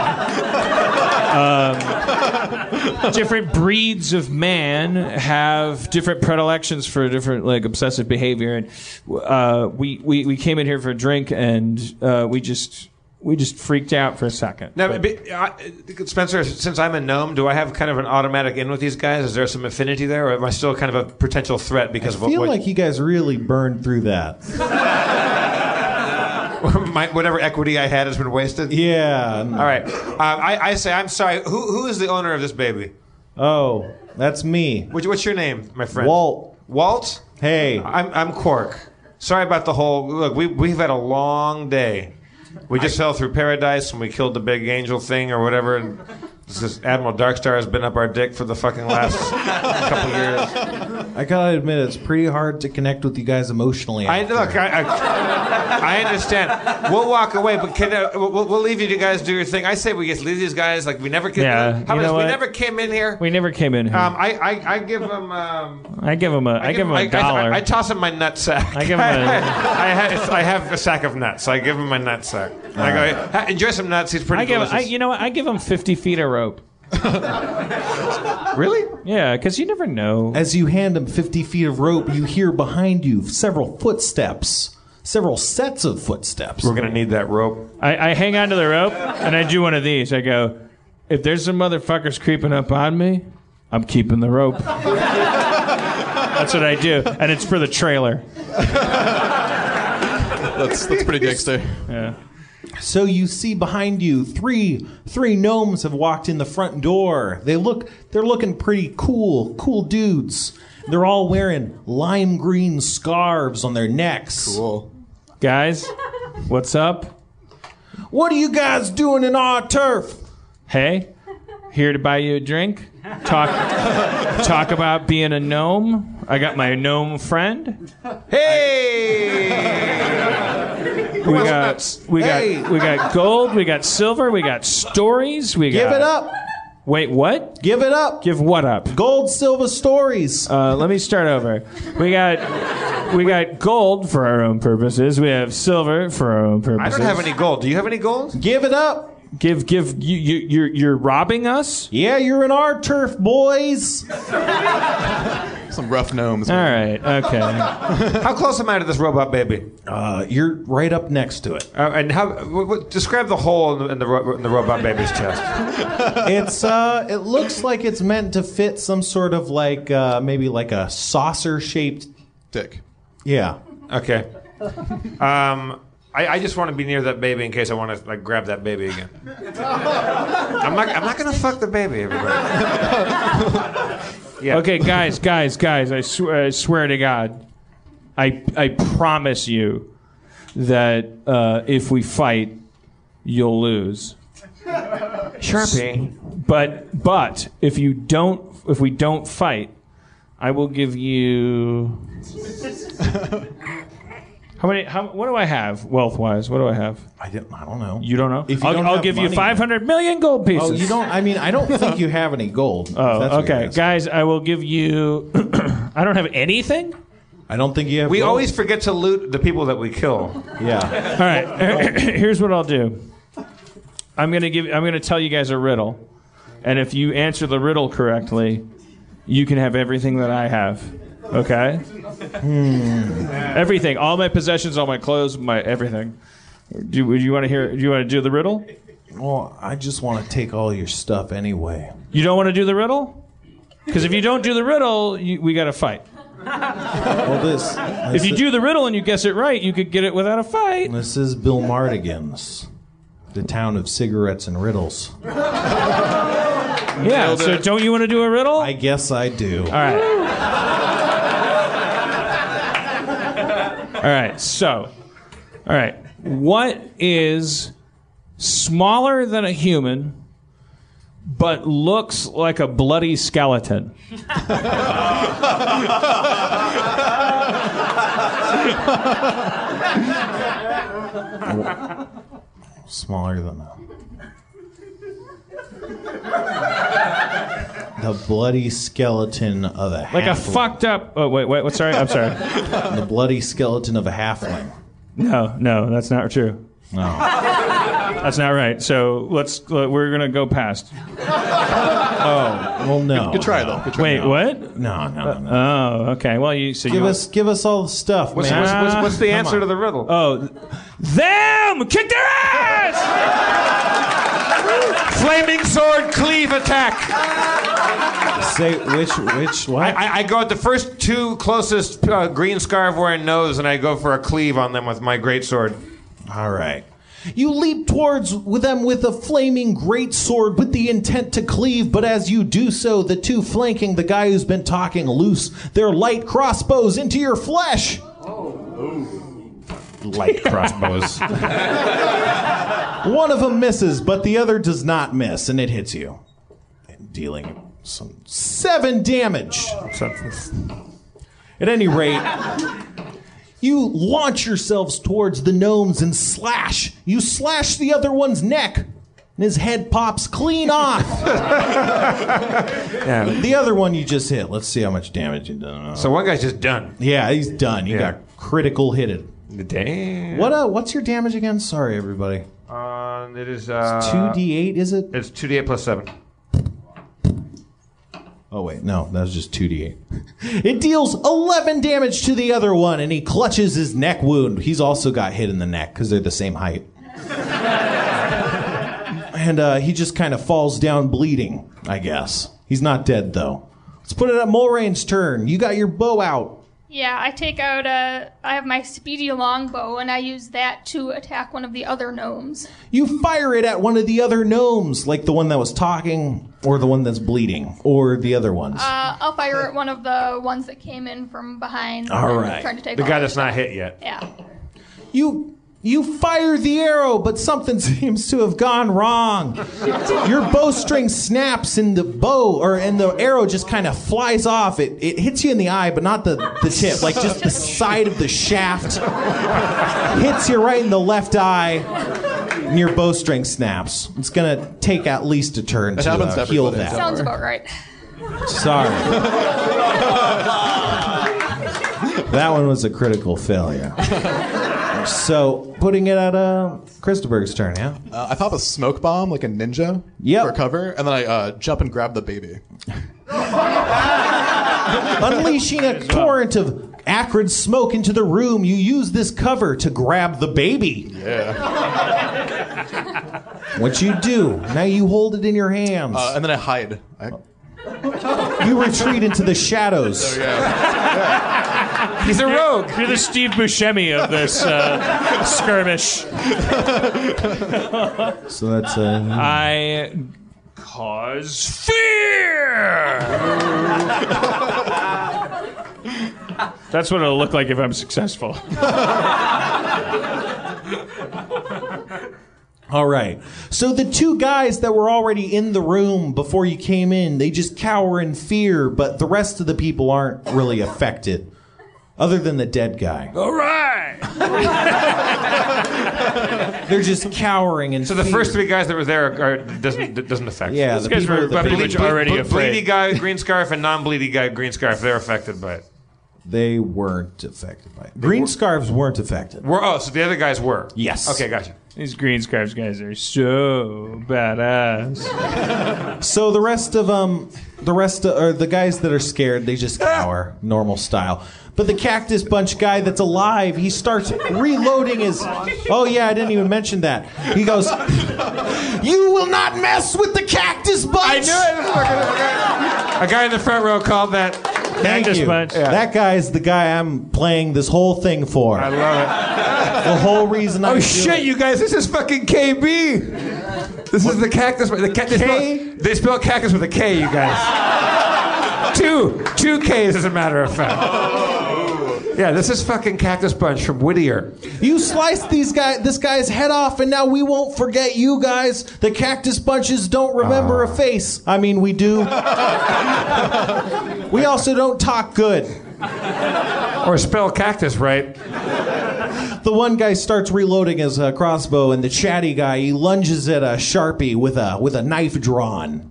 um, different breeds of man have different predilections for different like obsessive behavior, and uh, we, we we came in here for a drink, and uh, we just we just freaked out for a second. Now, But- but, uh, Spencer, since I'm a gnome, do I have kind of an automatic in with these guys? Is there some affinity there, or am I still kind of a potential threat because I of what, feel what like you guys really burned through that. my, whatever equity I had has been wasted? Yeah. All right. Um, I, I say, I'm sorry. Who who is the owner of this baby? Oh, that's me. Which, what's your name, my friend? Walt. Walt? Hey. I'm I'm Cork. Sorry about the whole. Look, we we've had a long day. We just fell through paradise and we killed the big angel thing or whatever. And this is, Admiral Darkstar has been up our dick for the fucking last couple years. I gotta admit, it's pretty hard to connect with you guys emotionally. I after. look. I, I, I understand. We'll walk away, but can, uh, we'll, we'll leave you to guys do your thing. I say we just leave these guys like we never came. Yeah, How you about know this? We what? never came in here. we never came in here. Um, I, I, I give them. Um, I give him a I, give him a I, dollar. I, I toss him my nut sack. I give him a- I, have, I have a sack of nuts. I give him my nut sack. I go, "Ha- enjoy some nuts. He's pretty I give delicious. I, you know what? I give him fifty feet of rope. Really? Yeah, because you never know. As you hand him fifty feet of rope, you hear behind you several footsteps, several sets of footsteps. We're gonna need that rope. I, I hang onto the rope and I do one of these. I go, if there's some motherfuckers creeping up on me, I'm keeping the rope. That's what I do, and it's for the trailer. That's that's pretty gangster. Yeah. So you see behind you three three gnomes have walked in the front door. They look they're looking pretty cool, cool dudes. They're all wearing lime green scarves on their necks. Cool. Guys, what's up? What are you guys doing in our turf? Hey, here to buy you a drink. Talk talk about being a gnome. I got my gnome friend. Hey! We wants got nuts? we Hey. got we got gold. We got silver. We got stories. We Give got. it up. Wait, what? Give it up. Give what up? Gold, silver stories. Uh, let me start over. We got we got gold for our own purposes. We have silver for our own purposes. I don't have any gold. Do you have any gold? Give it up. Give give you you you're you're robbing us. Yeah, you're in our turf, boys. Some rough gnomes. All right. Okay. How close am I to this robot baby? Uh, you're right up next to it. Uh, and how? W- w- describe the hole in the, in the, ro- in the robot baby's chest. It's uh, it looks like it's meant to fit some sort of like uh, maybe like a saucer shaped. Dick. Yeah. Okay. Um, I, I just want to be near that baby in case I want to like grab that baby again. I'm not. I'm not gonna fuck the baby, everybody. Yeah. Okay, guys, guys, guys. I, sw- I swear to God, I I promise you that uh, if we fight, you'll lose. Sharpie. But but if you don't, if we don't fight, I will give you. How many? How, what do I have wealth-wise? What do I have? I don't, I don't know. You don't know? If you I'll, don't I'll have give you money- five hundred million gold pieces. Oh, you don't. I mean, I don't think you have any gold. if Oh, that's what you're okay, asking. guys. I will give you. I don't have anything. I don't think you have. We gold. always forget to loot the people that we kill. Yeah. All right. Here's what I'll do. I'm gonna give. I'm gonna tell you guys a riddle, and if you answer the riddle correctly, you can have everything that I have. Okay. Hmm. Everything. All my possessions, all my clothes, my everything. Do you, do you want to hear? Do you want to do the riddle? Well, I just want to take all your stuff anyway. You don't want to do the riddle? Because if you don't do the riddle, you, we got to fight. Well, this. If you do the riddle and you guess it right, you could get it without a fight. This is Bill Mardigan's, the town of cigarettes and riddles. Yeah. So don't you want to do a riddle? I guess I do. All right. All right. So, all right. What is smaller than a human, but looks like a bloody skeleton? Smaller than that. The bloody skeleton of a Like a halfling. fucked up. Oh wait, wait. What? Sorry. I'm sorry. The bloody skeleton of a halfling. No, no, that's not true. No. That's not right. So let's. Uh, we're gonna go past. Well, no. Good try though. Good try. Wait, what? No, no, no. Oh, okay. Well, you. So Give you, us, give us all the stuff, What's, man. what's, what's, what's the Come answer on. to the riddle? Oh, them! Kick their ass! Flaming sword cleave attack. Say which, which, what? I, I, I go at the first two closest uh, green scarf wearing nose, and I go for a cleave on them with my great sword. All right. You leap towards with them with a flaming great sword with the intent to cleave, but as you do so, the two flanking the guy who's been talking loose their light crossbows into your flesh. Light crossbows. One of them misses, but the other does not miss, and it hits you, dealing some seven damage. At any rate, you launch yourselves towards the gnomes and slash. You slash the other one's neck, and his head pops clean off. Yeah. The other one you just hit. Let's see how much damage you done. So one guy's just done. Yeah, he's done. You Yeah. got critical hitted. Damn. What? Uh, what's your damage again? Sorry, everybody. Uh, it is uh, Two d eight, is it? It's two d eight plus seven. Oh wait, no, that was just two d eight. It deals eleven damage to the other one, and he clutches his neck wound. He's also got hit in the neck because they're the same height. And uh, he just kind of falls down bleeding, I guess. He's not dead though. Let's put it at Mulrain's turn. You got your bow out. Yeah, I take out a. I have my speedy longbow, and I use that to attack one of the other gnomes. You fire it at one of the other gnomes, like the one that was talking, or the one that's bleeding, or the other ones. Uh, I'll fire at one of the ones that came in from behind. All and right. Trying to take The all guy their that's not stuff. hit yet. Yeah. You you fire the arrow, but something seems to have gone wrong. Your bowstring snaps and the bow or and the arrow just kind of flies off. It it hits you in the eye, but not the, the tip, like just the side of the shaft. Hits you right in the left eye, and your bowstring snaps. It's gonna take at least a turn It to happens uh, to heal everybody. that. Sounds about right. Sorry. That one was a critical failure. So, putting it at uh, Christopher's turn, yeah? Uh, I pop a smoke bomb like a ninja Yep. for cover, and then I uh, jump and grab the baby. Unleashing a torrent of acrid smoke into the room, you use this cover to grab the baby. Yeah. What you do, now you hold it in your hands. Uh, and then I hide. I, you retreat into the shadows. He's a rogue. You're the Steve Buscemi of this uh, skirmish. So that's uh, I cause fear. That's what it'll look like if I'm successful. all right. So the two guys that were already in the room before you came in, they just cower in fear, but the rest of the people aren't really affected. Other than the dead guy. All right. They're just cowering in So the fear. first three guys that were there are, doesn't doesn't affect. Yeah, These the guys people, were the pretty people- much already Ble- afraid. Bleedy guy with green scarf and non-bleedy guy with green scarf. They're affected by it. they weren't affected by it. Green scarves weren't affected. Were, oh, so the other guys were. Yes. Okay, gotcha. These green scarves guys are so badass. So the rest of um, the rest of, or the guys that are scared, they just cower, normal style. But the Cactus Bunch guy that's alive, he starts reloading his. Oh yeah, I didn't even mention that. He goes, "You will not mess with the Cactus Bunch." I knew it. A guy in the front row called that. Thank Cactus you. Bunch. Yeah. That guy's the guy I'm playing this whole thing for. I love The whole reason I. it. Oh do shit, it. you guys! This is fucking K B. This is the cactus. The ca- they, K? spell, they spell cactus with a K, you guys. two, two K's, as a matter of fact. Yeah, this is fucking Cactus Bunch from Whittier. You sliced these guy, this guy's head off, and now we won't forget you guys. The Cactus Bunches don't remember a face. I mean, we do. We also don't talk good. Or spell cactus right. The one guy starts reloading his uh, crossbow, and the chatty guy he lunges at a Sharpie with a with a knife drawn.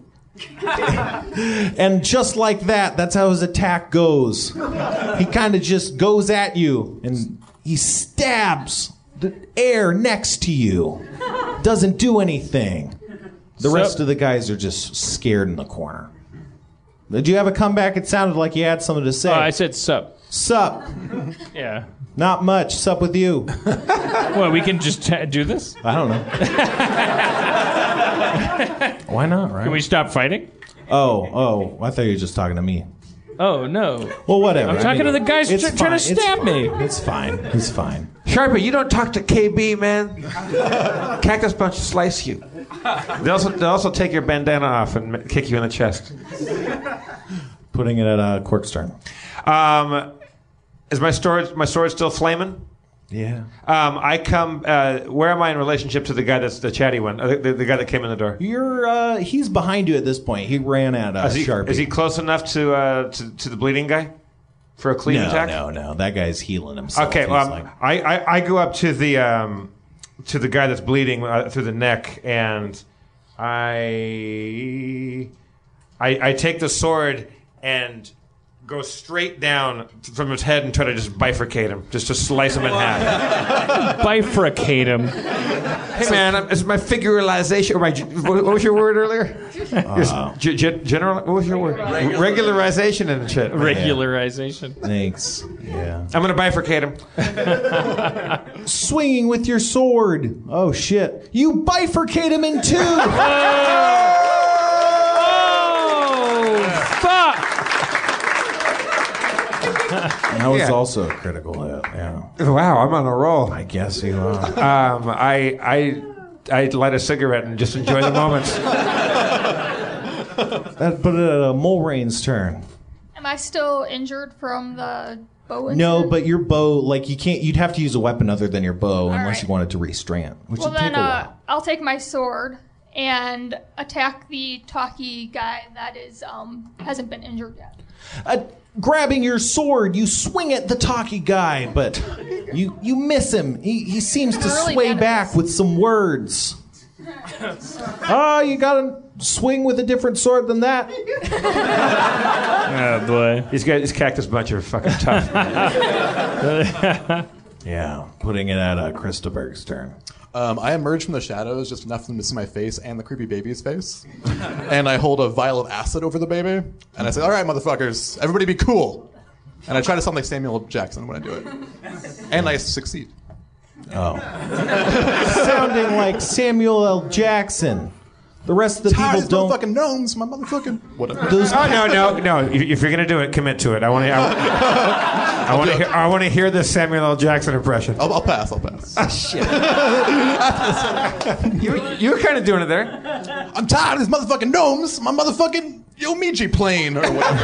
And just like that, that's how his attack goes. He kind of just goes at you, and he stabs the air next to you. Doesn't do anything. The So- rest of the guys are just scared in the corner. Did you have a comeback? It sounded like you had something to say. Oh, I said sup. Sup? Yeah. Not much. Sup with you? Well, we can just t- do this? I don't know. Why not, right? Can we stop fighting? Oh, oh, I thought you were just talking to me. Oh, no. Well, whatever. I'm I talking mean, to the guys it's tr- trying to fine, it's stab me. fine, It's fine. It's fine. Sharpie, you don't talk to K B, man. Cactus Bunch will slice you. They also, they also take your bandana off and ma- kick you in the chest. Putting it at uh, Quirkstern. Um, is my sword, my sword still flaming? Yeah. Um, I come. Uh, where am I in relationship to the guy that's the chatty one? Uh, the, the guy that came in the door. You're. Uh, he's behind you at this point. He ran at uh, Is he, Sharpie. is he close enough to, uh, to to the bleeding guy for a clean no, attack? no, no. That guy's healing himself. Okay, He's well, um, like, I, I I go up to the um, to the guy that's bleeding uh, through the neck, and I, I I take the sword and go straight down from his head and try to just bifurcate him, just to slice him in half. Bifurcate him. Hey man, I'm, it's my figuralization. Or my, what what was your word earlier? Uh, G- g- general. What was your word? Regularization and shit. Regularization. Thanks. Yeah. I'm gonna bifurcate him. Swinging with your sword. Oh shit! You bifurcate him in two. Oh, fuck! That was Yeah. also a critical hit. Yeah. Wow, I'm on a roll. I guess you are. Um, I I I light a cigarette and just enjoy the moments. That put it at uh, Mulrain's turn. Am I still injured from the bow No, incident? but your bow, like you can't. You'd have to use a weapon other than your bow unless right. you wanted to restrain it, which Well, would take then a uh, while. I'll take my sword and attack the talky guy that is um hasn't been injured yet. Uh, grabbing your sword, you swing at the talky guy, but you you miss him. He he seems to Really sway bad at back this. with some words. Oh, you gotta swing with a different sword than that. Oh, boy. These guys, this Cactus Bunch are fucking tough. Yeah, putting it at uh, Christoberg's turn. Um, I emerge from the shadows just enough for them to see my face and the creepy baby's face. And I hold a vial of acid over the baby. And I say, all right, motherfuckers, everybody be cool. And I try to sound like Samuel L. Jackson when I do it. And I succeed. Oh. Sounding like Samuel L. Jackson. The rest of the Tired people of these don't. motherfucking gnomes. My motherfucking whatever. Those, Oh no, no, no! If if you're gonna do it, commit to it. I want to. I want to. Hear, I want to hear the Samuel L. Jackson impression. I'll, I'll pass. I'll pass. You, you were kind of doing it there. I'm tired of these motherfucking gnomes. My motherfucking Yomiji plane or whatever.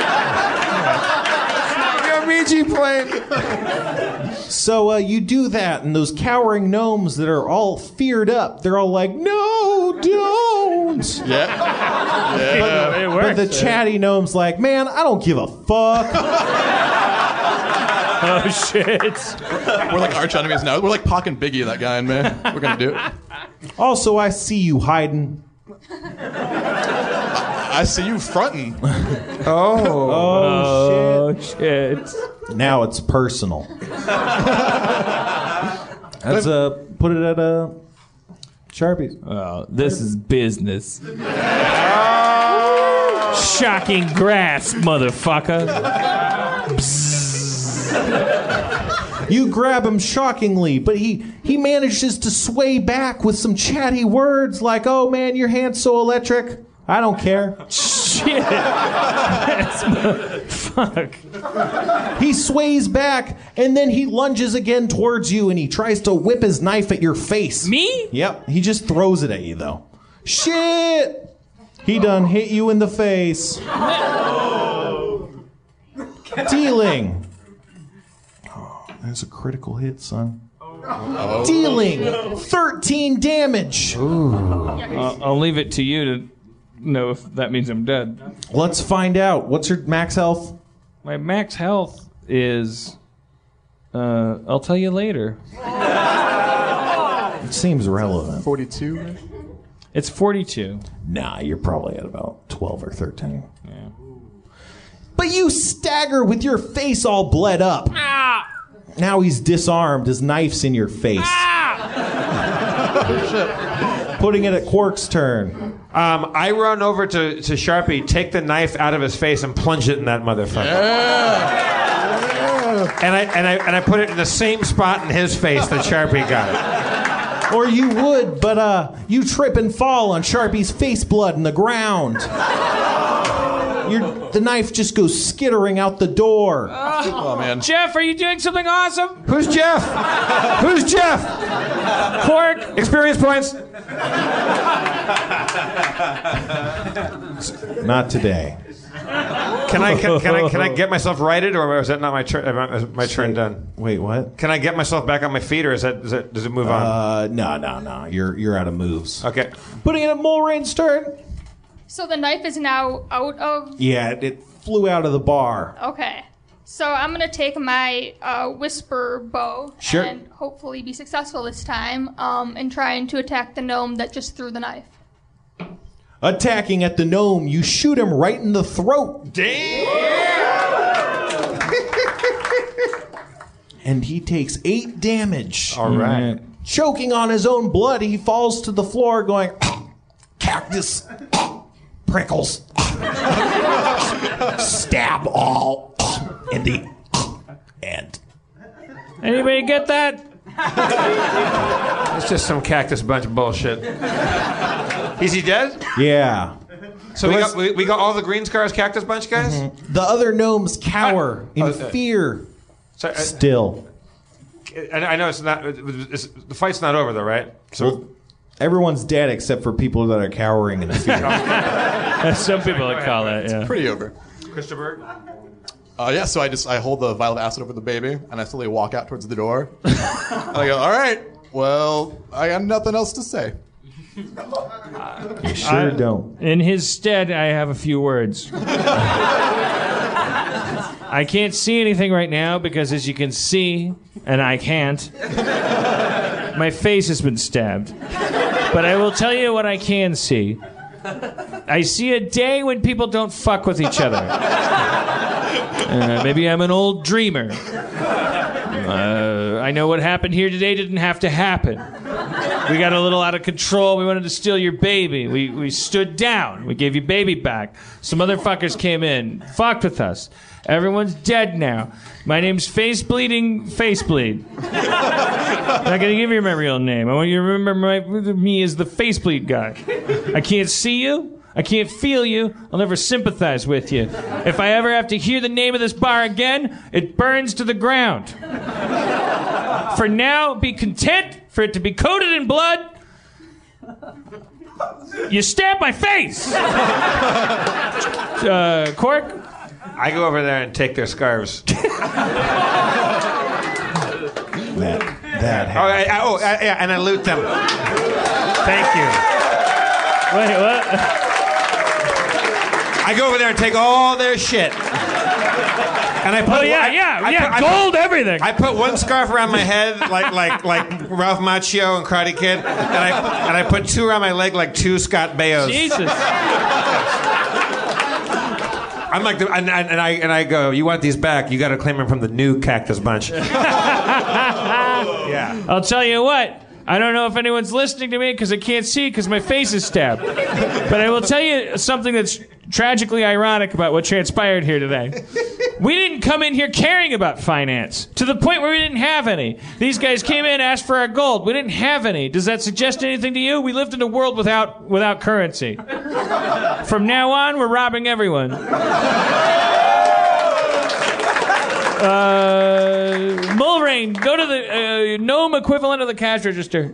Yomiji plane. so uh, you do that, and those cowering gnomes that are all feared up, they're all like, "No, don't." Yeah. Yeah, it works. But the chatty gnome's like, "Man, I don't give a fuck." Oh shit! We're like arch enemies now. We're like Pac and Biggie, that guy, man. We're gonna do it. Also, I see you hiding. I see you fronting. Oh. Oh, Oh shit! shit. Now it's personal. That's a put it at a Sharpies. Oh, this is business. Shocking grasp, motherfucker. You grab him shockingly, but he he manages to sway back with some chatty words like, "Oh man, your hand's so electric. I don't care." Shit. That's, fuck. He sways back, and then he lunges again towards you, and he tries to whip his knife at your face. Me? Yep, he just throws it at you, though. Shit! He done hit you in the face. Dealing. Oh, that's a critical hit, son. Dealing thirteen damage. I'll, I'll leave it to you to know if that means I'm dead. Let's find out. What's your max health? My max health is. Uh, I'll tell you later. It seems relevant. forty-two. It's forty-two. Nah, you're probably at about twelve or thirteen. Yeah. But you stagger with your face all bled up. Ah! Now he's disarmed. His knife's in your face. Ah! Putting it at Quark's turn. Um, I run over to, to Sharpie, take the knife out of his face, and plunge it in that motherfucker. Yeah. And I and I and I put it in the same spot in his face that Sharpie got it. Or you would, but uh, you trip and fall on Sharpie's face blood in the ground. Your, the knife just goes skittering out the door. Oh man. Jeff, are you doing something awesome? Who's Jeff? Who's Jeff? Quark? Experience points. Not today. Can I can, can I can I get myself righted, or is that not my turn? Is my turn done? Wait, what? Can I get myself back on my feet, or is that, is that does it move on? Uh, no, no, no. You're you're out of moves. Okay. Putting it at Mulrain's turn. So the knife is now out of. Yeah, it, it flew out of the bar. Okay. So I'm gonna take my uh, whisper bow Sure. and hopefully be successful this time um, in trying to attack the gnome that just threw the knife. Attacking at the gnome, you shoot him right in the throat. Damn. And he takes eight damage. All right. Choking on his own blood, he falls to the floor going, "Cactus, prickles, stab all in the end." Anybody get that? It's just some Cactus Bunch bullshit. Is he dead? Yeah. So we got we, we got all the Green Scars Cactus Bunch guys. Mm-hmm. The other gnomes cower in uh, fear. So, uh, Still. I, I know it's not. It's, the fight's not over though, right? So Well, everyone's dead except for people that are cowering in fear. Some people would call that, yeah. Pretty over. Christopher. Uh, yeah, so I just I hold the vial of acid over the baby and I slowly walk out towards the door. And I go, all right, well, I got nothing else to say. You sure I- don't. In his stead, I have a few words. I can't see anything right now because, as you can see, and I can't, my face has been stabbed. But I will tell you what I can see. I see a day when people don't fuck with each other. Uh, maybe I'm an old dreamer. Uh, I know what happened here today didn't have to happen. We got a little out of control. We wanted to steal your baby. We we stood down. We gave your baby back. Some motherfuckers came in, fucked with us. Everyone's dead now. My name's Face Bleeding Facebleed. I'm not gonna give you my real name. I want you to remember my, me as the Facebleed guy. I can't see you. I can't feel you. I'll never sympathize with you. If I ever have to hear the name of this bar again, it burns to the ground. For now, be content for it to be coated in blood. You stabbed my face! Uh, Cork? I go over there and take their scarves. That, that Oh, I, I, oh I, yeah, and I loot them. Thank you. Wait, what? I go over there and take all their shit. And I put Oh, yeah, I, yeah, I yeah, put, I gold put, everything. I put one scarf around my head like like like Ralph Macchio and Karate Kid, and I and I put two around my leg like two Scott Bayos. Jesus. I'm like, the, and, and I and I go, you want these back? You got to claim them from the new Cactus Bunch. Yeah. I'll tell you what. I don't know if anyone's listening to me because I can't see because my face is stabbed. But I will tell you something that's tragically ironic about what transpired here today. We didn't come in here caring about finance to the point where we didn't have any. These guys came in, asked for our gold. We didn't have any. Does that suggest anything to you? We lived in a world without without currency. From now on, we're robbing everyone. Uh, Mulrain, go to the uh, gnome equivalent of the cash register.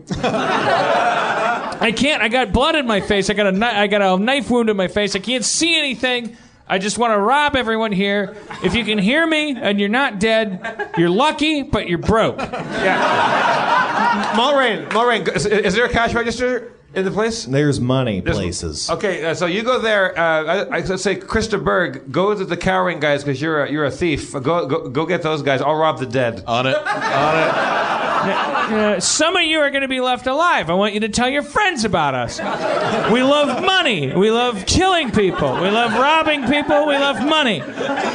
I can't. I got blood in my face. I got a. Kni- I got a knife wound in my face. I can't see anything. I just want to rob everyone here. If you can hear me and you're not dead, you're lucky, but you're broke. Yeah. Mulrain, Mulrain, is, is there a cash register in the place? There's money There's- places. Okay, uh, so you go there. Uh, I, I, let's say Krista Berg, go to the cowering guys because you're a, you're a thief. Go, go go get those guys. I'll rob the dead. On it. On it. Uh, some of you are going to be left alive. I want you to tell your friends about us. We love money. We love killing people. We love robbing people. We love money.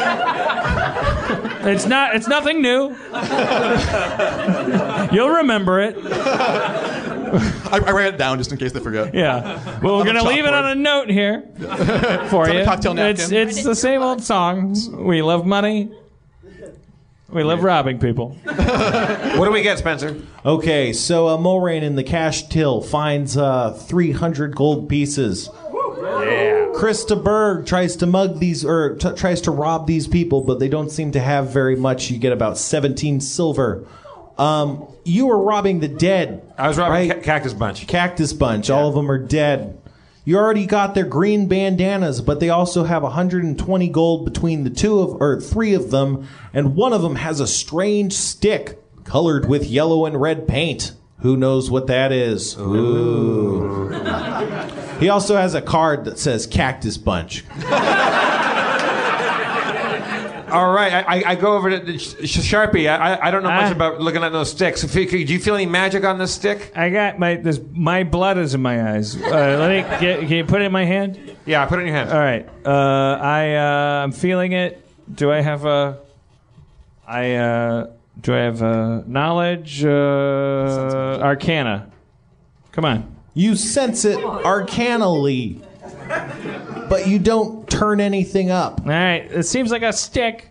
It's not. It's nothing new. You'll remember it. I, I write it down just in case they forget. Yeah. Well, we're On the going to leave it chalkboard. on a note here for on you. a cocktail napkin. It's it's the same old song. We love money. We love robbing people. What do we get, Spencer? Okay, so uh, Mulrain in the cash till finds uh, three hundred gold pieces. Yeah. Krista Berg tries to mug these, or t- tries to rob these people, but they don't seem to have very much. You get about seventeen silver. Um, you were robbing the dead. I was robbing right? ca- Cactus Bunch. Cactus Bunch. All of them are dead. You already got their green bandanas, but they also have one hundred twenty gold between the two of, or three of them, and one of them has a strange stick colored with yellow and red paint. Who knows what that is? Ooh. He also has a card that says Cactus Bunch. All right, I, I, I go over to the Sh- Sharpie. I, I don't know much Ah. about looking at those sticks. If you, do you feel any magic on this stick? I got my this. My blood is in my eyes. Uh, let me get. Can you put it in my hand? Yeah, put it in your hand. All right. Uh, I uh, I'm feeling it. Do I have a? I uh, do I have a knowledge? Uh, Arcana. Come on. You sense it arcanally, but you don't turn anything up. All right. It seems like a stick.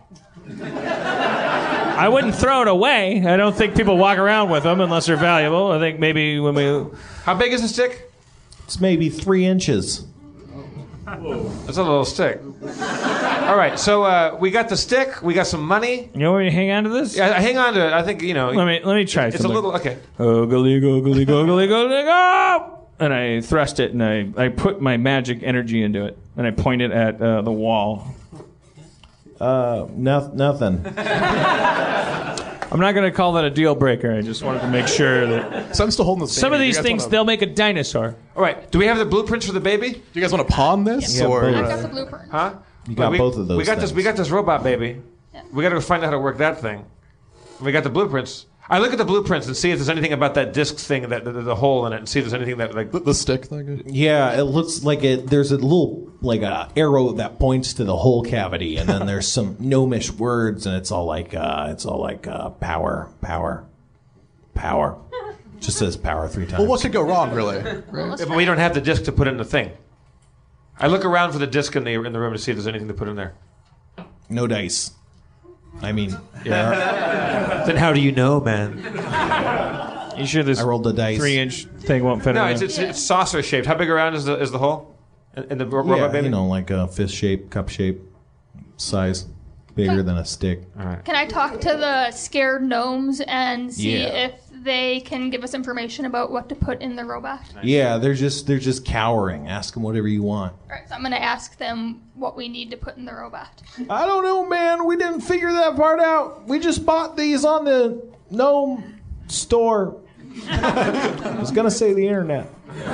I wouldn't throw it away. I don't think people walk around with them unless they're valuable. I think maybe when we. How big is the stick? It's maybe three inches. It's a little stick. All right, so uh, we got the stick. We got some money. You know where you hang on to this? Yeah, hang on to it. I think you know. Let me let me try. It's something. a little okay. Oogly googly googly googly go! And I thrust it and I, I put my magic energy into it and I point it at uh, the wall. Uh, no, nothing. I'm not going to call that a deal breaker. I just wanted to make sure that So I'm still holding this. some of baby. Do you these guys things wanna- they'll make a dinosaur. All right, do we have the blueprints for the baby? Do you guys want to pawn this Yeah, or? both. I've got the blueprint. Huh? You got we, both of those We got this. things. We got this robot baby. We got to find out how to work that thing. We got the blueprints. I look at the blueprints and see if there's anything about that disc thing, that the, the hole in it, and see if there's anything that like The, the stick thing. Yeah, it looks like it. There's a little like a arrow that points to the hole cavity, and then there's some gnomish words, and it's all like uh, it's all like uh, power, power, power. Just says power three times. Well, what could go wrong, really? Right? Yeah, but we don't have the disc to put in the thing. I look around for the disc in the in the room to see if there's anything to put in there. No dice. I mean, Yeah. Then how do you know, man? You sure this I rolled the dice. three-inch thing won't fit No, in it's, there? it's it's saucer shaped. How big around is the is the hole? In in the ro- robot yeah, baby? you know, like a fist shape, cup shape, size, bigger than a stick. Can I talk to the scared gnomes and see Yeah. if they can give us information about what to put in the robot? Yeah, they're just they're just cowering. Ask them whatever you want. All right, so I'm going to ask them what we need to put in the robot. I don't know, man. We didn't figure that part out. We just bought these on the gnome store. I was gonna say the internet.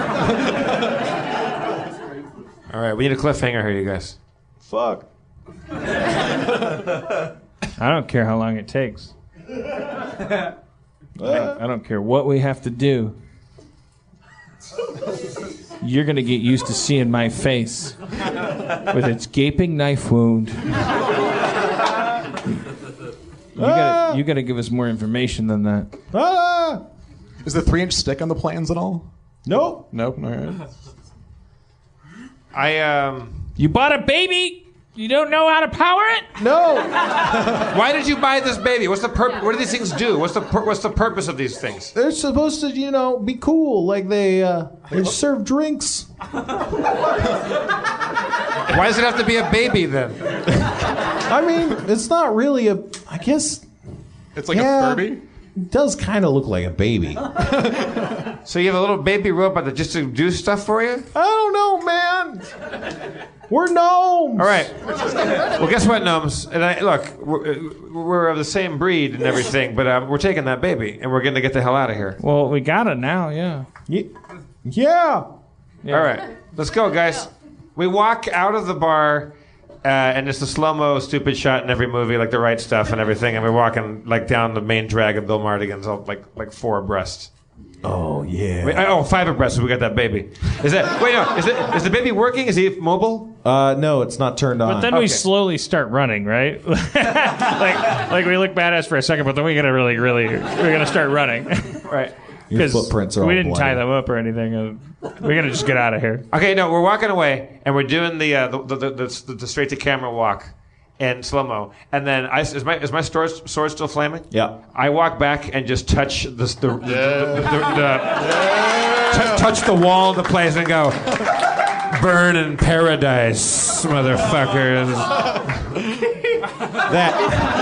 All right, we need a cliffhanger here, you guys. Fuck. I don't care how long it takes. I I don't care what we have to do. You're going to get used to seeing my face with its gaping knife wound. You gotta, you gotta give us more information than that. Ah! Is the three-inch stick on the plans at all? Nope. Nope. All right. I um. You bought a baby? You don't know how to power it? No. Why did you buy this baby? What's the pur- What do these things do? What's the pur- What's the purpose of these things? They're supposed to, you know, be cool. Like they uh, they serve drinks. Why does it have to be a baby then? I mean, it's not really a. I guess It's like Yeah. a Furby. it does kind of look like a baby. So you have a little baby robot that just to do stuff for you? I don't know, man. We're gnomes. All right. Well, guess what, gnomes? And I look, we're, we're of the same breed and everything, but um, we're taking that baby and we're going to get the hell out of here. Well, we got it now, yeah. Ye- Yeah. All right, let's go, guys. We walk out of the bar, uh, and it's the slow-mo, stupid shot in every movie, like The Right Stuff and everything. And we're walking like down the main drag of Bill Mardigan's, all, like like four abreast. Oh yeah. Wait, oh, five abreast. So we got that baby. Is that? Wait, no. Is it? Is the baby working? Is he mobile? Uh, no, it's not turned on. But then Okay. we slowly start running, right? like, like we look badass for a second, but then we gotta really, really, we're gonna start running. Right. Your footprints are we all didn't tie bloody. them up or anything. Uh, we gotta just get out of here. Okay, no, we're walking away, and we're doing the uh, the, the, the, the, the straight to camera walk and slow mo. And then I, is my is my sword, sword still flaming? Yeah. I walk back and just touch the the, the, the, the, the, the t- touch the wall of the place and go, burn in paradise, motherfuckers. That.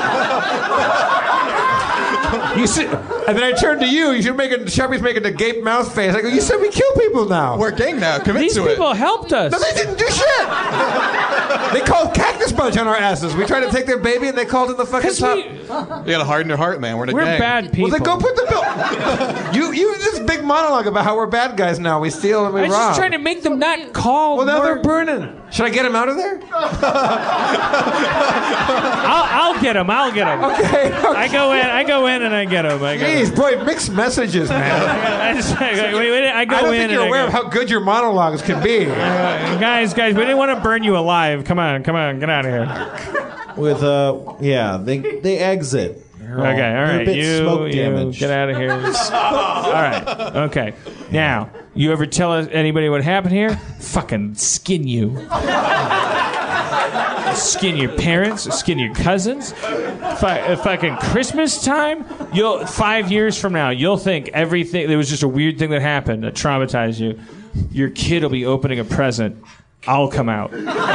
You see, and then I turn to you. You're making Sharpie's making the gape mouth face. I go, you said we kill people now. We're a gang now. Commit These to people it. helped us. No, they didn't do shit. They called cactus bunch on our asses. We tried to take their baby, and they called it the fucking 'Cause top. we, You gotta harden your heart, man. We're in a we're gang. bad people. Well, then go put the bill. you you this big monologue about how we're bad guys now. We steal and we I was rob. just trying to make them not call. Well, now more- they're burning. Should I get him out of there? I'll, I'll get them. I'll get them. Okay. okay. I go in. I go in and I get them. I, go, Jeez, boy, mixed messages, man. I, just, I, go- wait, wait, I go I don't in think you're and aware I of go, how good your monologues can be. Uh, guys, guys, we didn't want to burn you alive. Come on, come on, get out of here. With uh, yeah, they they exit. They're all- Okay, all they're a right, bit you, smoke you damaged. get out of here. All right, okay. Now, you ever tell us anybody what happened here? Fucking skin you. Skin your parents, skin your cousins. Fu- uh, fucking Christmas time, you'll five years from now, you'll think everything there was just a weird thing that happened that traumatized you. Your kid will be opening a present. I'll come out.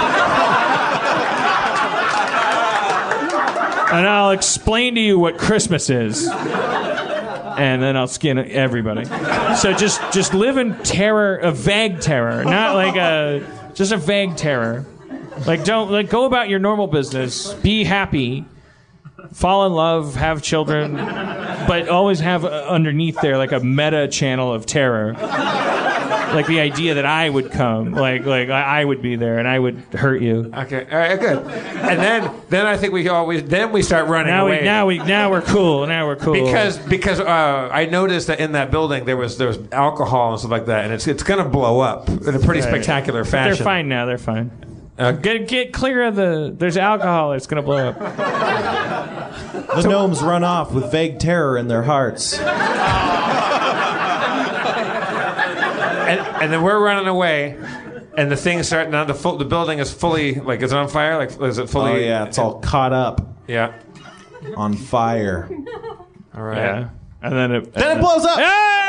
And I'll explain to you what Christmas is. And then I'll skin everybody. So just just live in terror, a vague terror, not like a just a vague terror. Like don't like go about your normal business, be happy, fall in love, have children, but always have uh, underneath there like a meta channel of terror. like the idea that I would come, like like I I would be there and I would hurt you. Okay, all right, good. And then, then I think we always then we start running Now away. we now we now we're cool. Now we're cool. because because uh, I noticed that in that building there was there was alcohol and stuff like that, and it's it's gonna blow up in a pretty Right. spectacular But fashion. they're fine now. They're fine. Uh, Get get clear of the. There's alcohol. It's gonna blow up. The gnomes run off with vague terror in their hearts. and, and then we're running away, and the thing's starting now. The full, the building is fully like is it on fire? Like is it fully? Oh yeah, it's all caught up Yeah. on fire. All right. Yeah. And then it. Then it blows up.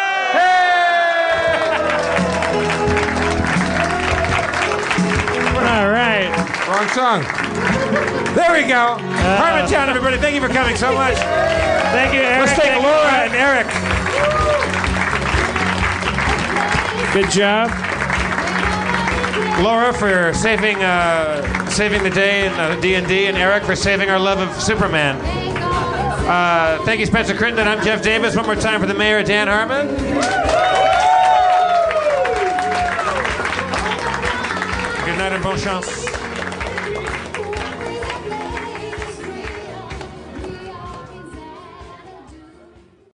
All right. Wrong song. There we go. Harmontown, everybody. Thank you for coming so much. Thank you, Eric. Let's thank Thank you. Laura and Eric. Good job. Laura for saving uh, saving the day in uh, D and D, and Eric for saving our love of Superman. Uh, thank you, Spencer Crittenden. I'm Jeff Davis. One more time for the mayor, Dan Harmon. Good night and bonne chance.